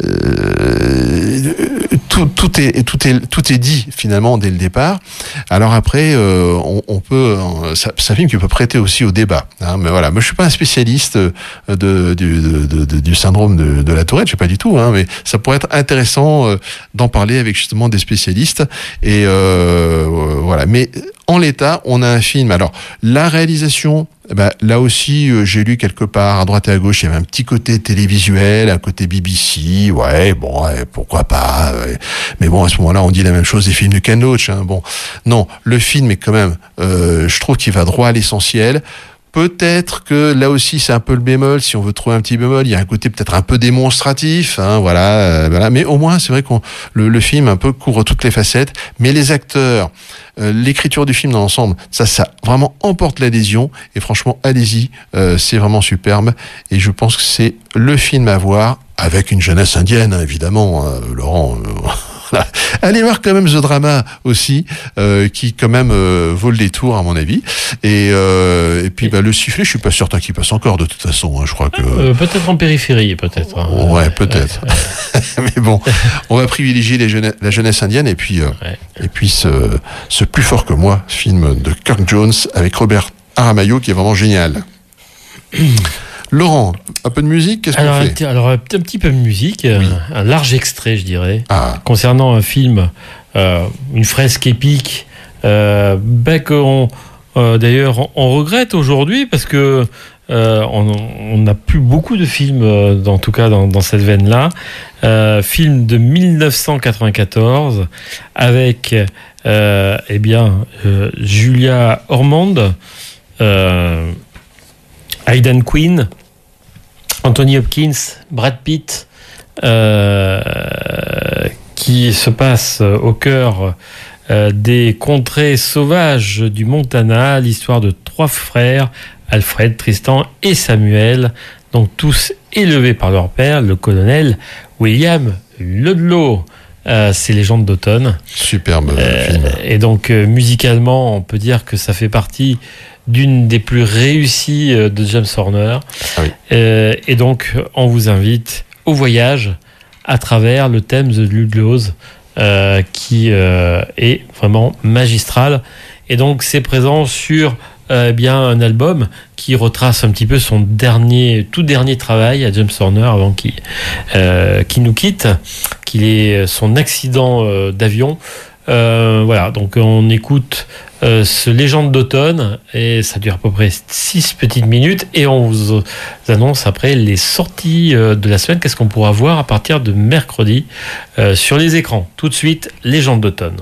euh, tout, tout est tout est tout est dit finalement dès le départ. Alors après, euh, on, on peut, c'est un film qui peut prêter aussi au débat. Hein, mais voilà, moi je suis pas un spécialiste de, du, de, de, du syndrome de, de la Tourette, je sais pas du tout. Hein, mais ça pourrait être intéressant euh, d'en parler avec justement des spécialistes. Et euh, voilà, mais en l'état, on a un film. Alors la réalisation. Ben, là aussi, euh, j'ai lu quelque part, à droite et à gauche, il y avait un petit côté télévisuel, un côté B B C, ouais, bon, ouais, pourquoi pas, ouais. Mais bon, à ce moment-là, on dit la même chose des films de Ken Loach, hein, bon. Non, le film est quand même, euh, je trouve qu'il va droit à l'essentiel. Peut-être que là aussi c'est un peu le bémol, si on veut trouver un petit bémol, il y a un côté peut-être un peu démonstratif, hein, voilà, euh, voilà. Mais au moins c'est vrai qu'on le, le film un peu couvre toutes les facettes, mais les acteurs, euh, l'écriture du film dans l'ensemble, ça, ça vraiment emporte l'adhésion. Et franchement, allez-y, euh, c'est vraiment superbe. Et je pense que c'est le film à voir avec une jeunesse indienne, hein, évidemment, hein, Laurent. Euh, Allez voir quand même The Drama aussi, euh, qui quand même euh, vaut le détour à mon avis. Et, euh, et puis bah, le sifflet, je suis pas certain qu'il passe encore de toute façon. Hein, je crois que euh, peut-être en périphérie, peut-être. Hein. Ouais, peut-être. Ouais. Mais bon, on va privilégier les jeunesse, la jeunesse indienne et puis euh, ouais. et puis ce, ce Plus fort que moi, film de Kirk Jones avec Robert Aramayo qui est vraiment génial. Laurent, un peu de musique, qu'est-ce alors, qu'on fait? Alors, un petit peu de musique, oui. un, un large extrait, je dirais, ah. concernant un film, euh, une fresque épique, euh, ben qu'on, euh, d'ailleurs, on, on regrette aujourd'hui parce que euh, on n'a plus beaucoup de films, euh, en tout cas dans, dans cette veine-là. Euh, film de dix-neuf cent quatre-vingt-quatorze avec, euh, eh bien, euh, Julia Ormond, euh, Aidan Quinn, Anthony Hopkins, Brad Pitt, euh, qui se passe au cœur euh, des contrées sauvages du Montana, l'histoire de trois frères, Alfred, Tristan et Samuel, donc tous élevés par leur père, le colonel William Ludlow. Euh, c'est Légendes d'automne. Superbe euh, film. Et donc euh, musicalement, on peut dire que ça fait partie d'une des plus réussies de James Horner. Ah oui. Euh, et donc, on vous invite au voyage à travers le thème The Ludlows, euh, qui euh, est vraiment magistral. Et donc, c'est présent sur euh, bien un album qui retrace un petit peu son dernier, tout dernier travail à James Horner avant qu'il euh, qu'il nous quitte, qu'il ait son accident euh, d'avion. Euh, voilà, donc on écoute euh, ce Légende d'automne et ça dure à peu près six petites minutes et on vous annonce après les sorties euh, de la semaine. Qu'est-ce qu'on pourra voir à partir de mercredi euh, sur les écrans. Tout de suite, Légende d'automne.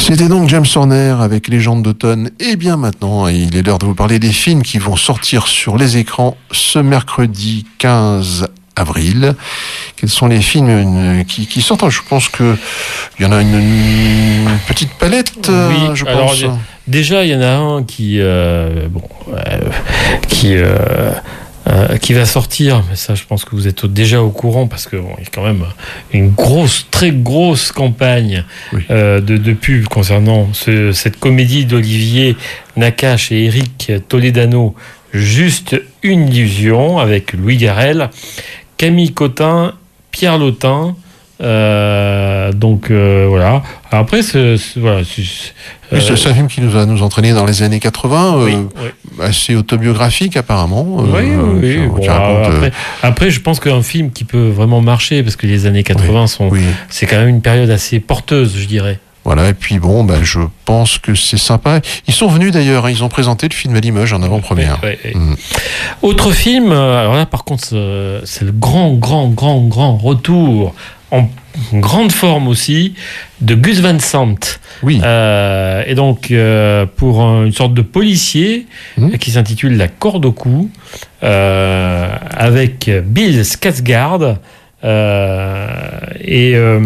C'était donc James Horner avec Légende d'automne. Et bien maintenant, il est l'heure de vous parler des films qui vont sortir sur les écrans ce mercredi quinze avril. Quels sont les films qui, qui sortent? Je pense que il y en a une, une petite palette, oui, je alors, pense. Déjà, il y en a un qui, euh, bon, euh, qui, euh, euh, qui va sortir. Mais ça, je pense que vous êtes déjà au courant parce que bon, il y a quand même une grosse, très grosse campagne oui. euh, de, de pub concernant ce, cette comédie d'Olivier Nakache et Eric Toledano. Juste une illusion avec Louis Garrel, Camille Cotin, Pierre Lotin. Euh, donc euh, voilà. Après, c'est, c'est, voilà, c'est, euh, oui, c'est un film qui nous va nous entraîner dans les années quatre-vingts, oui, euh, oui. assez autobiographique apparemment. Oui, euh, oui. Qui, bon, qui raconte, après, euh... après, je pense qu'un film qui peut vraiment marcher, parce que les années quatre-vingts oui, sont, oui. c'est quand même une période assez porteuse, je dirais. Voilà, et puis bon, ben, je pense que c'est sympa. Ils sont venus d'ailleurs, hein, ils ont présenté le film à Limoges en avant-première. Oui, oui, oui. Mmh. Autre film, alors là par contre, c'est le grand, grand, grand, grand retour en grande forme aussi de Gus Van Sant. Oui. Euh, et donc euh, pour un, une sorte de policier mmh. qui s'intitule La corde au cou, euh, avec Bill Skarsgård euh, et euh,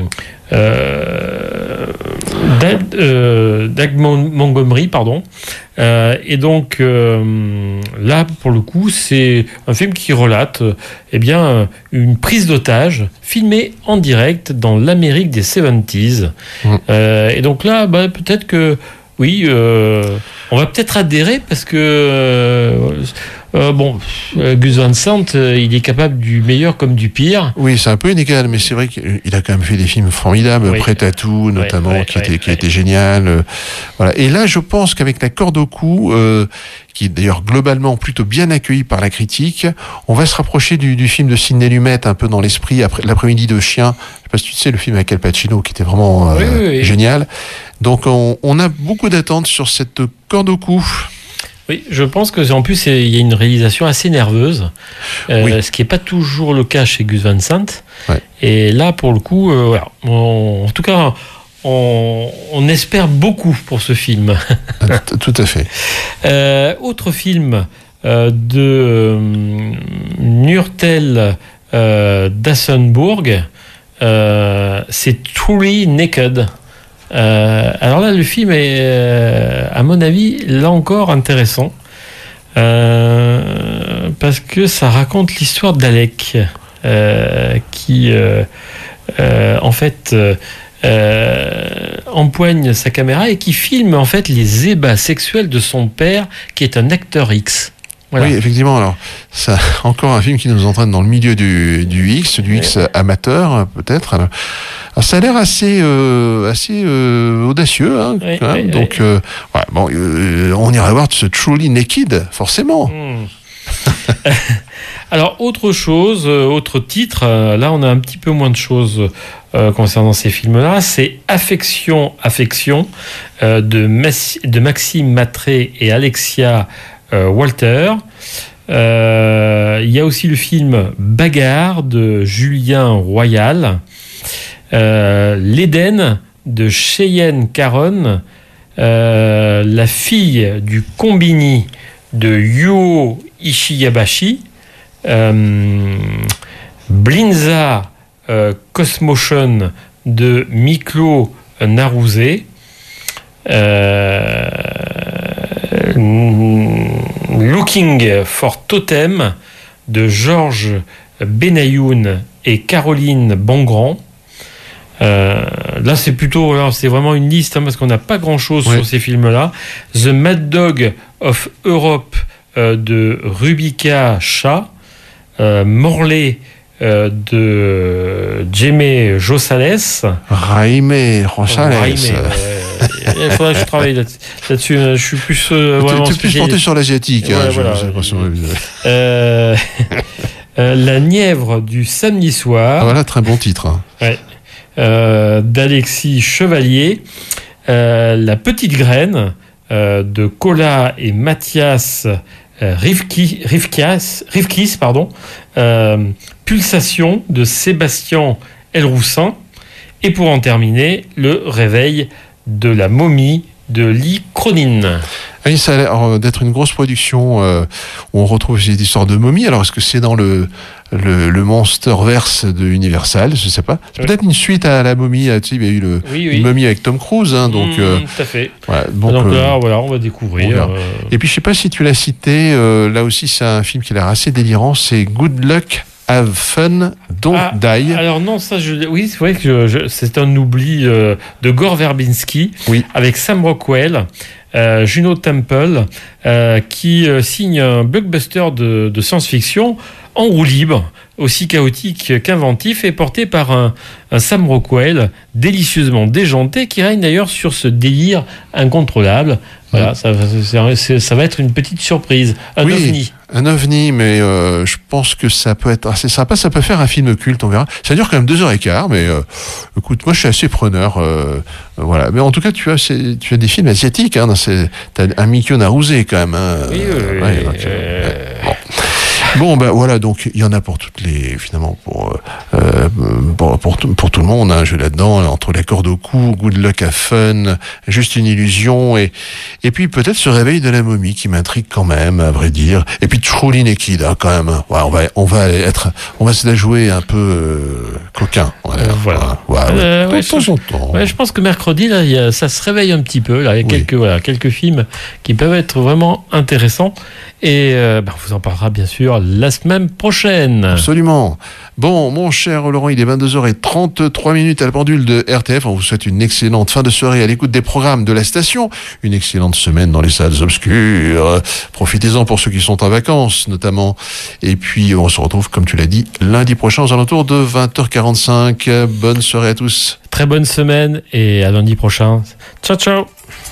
Euh, Dag, euh, Dag Montgomery, pardon. Euh, et donc euh, là, pour le coup, c'est un film qui relate, euh, eh bien, une prise d'otage filmée en direct dans l'Amérique des soixante-dix. Mmh. Euh, et donc là, bah, peut-être que oui, euh, on va peut-être adhérer parce que euh, euh, bon, euh, Gus Van Sant, euh, il est capable du meilleur comme du pire. Oui, c'est un peu inégal, mais c'est vrai qu'il a quand même fait des films formidables, oui. Prêt à tout, notamment, oui, oui, qui, oui, était, oui. qui a été génial. Euh, voilà. Et là, je pense qu'avec La corde au cou, euh, qui est d'ailleurs globalement plutôt bien accueilli par la critique, on va se rapprocher du, du film de Sidney Lumet, un peu dans l'esprit, après l'après-midi de Chien. Je sais pas si tu sais, le film avec Al Pacino, qui était vraiment euh, oui, oui, oui. génial. Donc, on, on a beaucoup d'attentes sur cette corde au cou. Oui, je pense que en plus il y a une réalisation assez nerveuse, euh, oui. ce qui n'est pas toujours le cas chez Gus Van Sant. Ouais. Et là, pour le coup, euh, voilà. on, en tout cas, on, on espère beaucoup pour ce film. Tout à fait. Euh, autre film euh, de euh, Nurtel euh, Dassenbourg, euh, c'est Truly Naked. Euh, alors là, le film est, euh, à mon avis, là encore intéressant, euh, parce que ça raconte l'histoire d'Alec, euh, qui, euh, euh, en fait, euh, empoigne sa caméra et qui filme en fait les ébats sexuels de son père, qui est un acteur X. Voilà. Oui, effectivement. Alors, ça, encore un film qui nous entraîne dans le milieu du, du X, du X oui. amateur, peut-être. Alors, ça a l'air assez, euh, assez euh, audacieux, hein, oui, quand même. Oui, Donc, oui. Euh, ouais, bon, euh, on ira voir ce Truly Naked, forcément. Mm. Alors, autre chose, euh, autre titre. Euh, là, on a un petit peu moins de choses euh, concernant ces films-là. C'est Affection, Affection euh, de, Mas- de Maxime Matré et Alexia euh, Walter. Euh, il y a aussi le film Bagarre de Julien Royal. Euh, L'Éden de Cheyenne Caron, euh, La fille du Combini de Yuo Ishiyabashi, euh, Blinza euh, Cosmotion de Miklo Naruse, euh, Looking for Totem de Georges Benayoun et Caroline Bongrand. Euh, là, c'est plutôt, là, c'est vraiment une liste hein, parce qu'on n'a pas grand-chose ouais. sur ces films-là. The Mad Dog of Europe euh, de Rubika Shah, euh, Morlaix euh, de Jaime Rosales. Jaime Rosales. Jaime, euh, il faudrait que je travaille là- là-dessus. Je suis plus euh, vraiment. Tu es plus porté sur l'asiatique. Ouais, hein, voilà. je, je, je, euh, euh, La Nièvre du samedi soir. Ah, voilà, très bon titre. Hein. Ouais. Euh, d'Alexis Chevalier, euh, La petite graine euh, de Cola et Mathias euh, Rivki, Rivkias, Rivkis, pardon, euh, Pulsation de Sébastien Elroussin, et pour en terminer, Le réveil de la momie de Lee Cronin. Oui, ça a l'air d'être une grosse production euh, où on retrouve cette histoire de momie. Alors, est-ce que c'est dans le, le, le Monsterverse de Universal? Je sais pas. C'est oui. peut-être une suite à la momie. Tu sais, il y a eu le, oui, oui. une momie avec Tom Cruise. Hein, donc, mmh, euh, tout à fait. Voilà, donc, donc là, euh, voilà, on va découvrir. On euh... Et puis, je sais pas si tu l'as cité. Euh, là aussi, c'est un film qui a l'air assez délirant. C'est Good Luck, Have Fun, Don't ah, Die. Alors non, ça, je, oui, c'est vrai que je, je, c'est un oubli euh, de Gore Verbinski oui. avec Sam Rockwell. Euh, Juno Temple, euh, qui euh, signe un blockbuster de, de science-fiction en roue libre, aussi chaotique qu'inventif, et porté par un, un Sam Rockwell délicieusement déjanté, qui règne d'ailleurs sur ce délire incontrôlable. Voilà, ça, ça, ça, ça va être une petite surprise. Un oui, ovni. Un ovni, mais euh, je pense que ça peut être assez sympa. Ça peut faire un film culte, on verra. Ça dure quand même deux heures et quart, mais euh, écoute, moi je suis assez preneur. Euh, voilà. Mais en tout cas, tu as, c'est, tu as des films asiatiques. Hein, t'as un Mikio Naruse quand même. Hein. Oui, oui, ouais, donc, euh... ouais. Bon. Bon, ben voilà, donc il y en a pour toutes les, finalement, pour, euh, pour, pour, tout, pour tout le monde, hein, je vais là-dedans, entre la corde au cou, Good Luck, Have Fun, Juste une illusion, et, et puis peut-être ce réveil de la momie qui m'intrigue quand même, à vrai dire, et puis Truly Naked, hein, quand même, ouais, on va, on va être, on va se la jouer un peu euh, coquin, voilà, euh, voilà. voilà, ouais, euh, ouais, ouais, temps en temps. Ouais, je pense que mercredi, là, y a, ça se réveille un petit peu, là, il y a oui. quelques, voilà, quelques films qui peuvent être vraiment intéressants, et euh, ben, on vous en parlera bien sûr la semaine prochaine. Absolument. Bon, mon cher Laurent, il est vingt-deux heures trente-trois minutes à la pendule de R T F. On vous souhaite une excellente fin de soirée à l'écoute des programmes de la station. Une excellente semaine dans les salles obscures. Profitez-en pour ceux qui sont en vacances, notamment. Et puis, on se retrouve, comme tu l'as dit, lundi prochain aux alentours de vingt heures quarante-cinq. Bonne soirée à tous. Très bonne semaine et à lundi prochain. Ciao, ciao.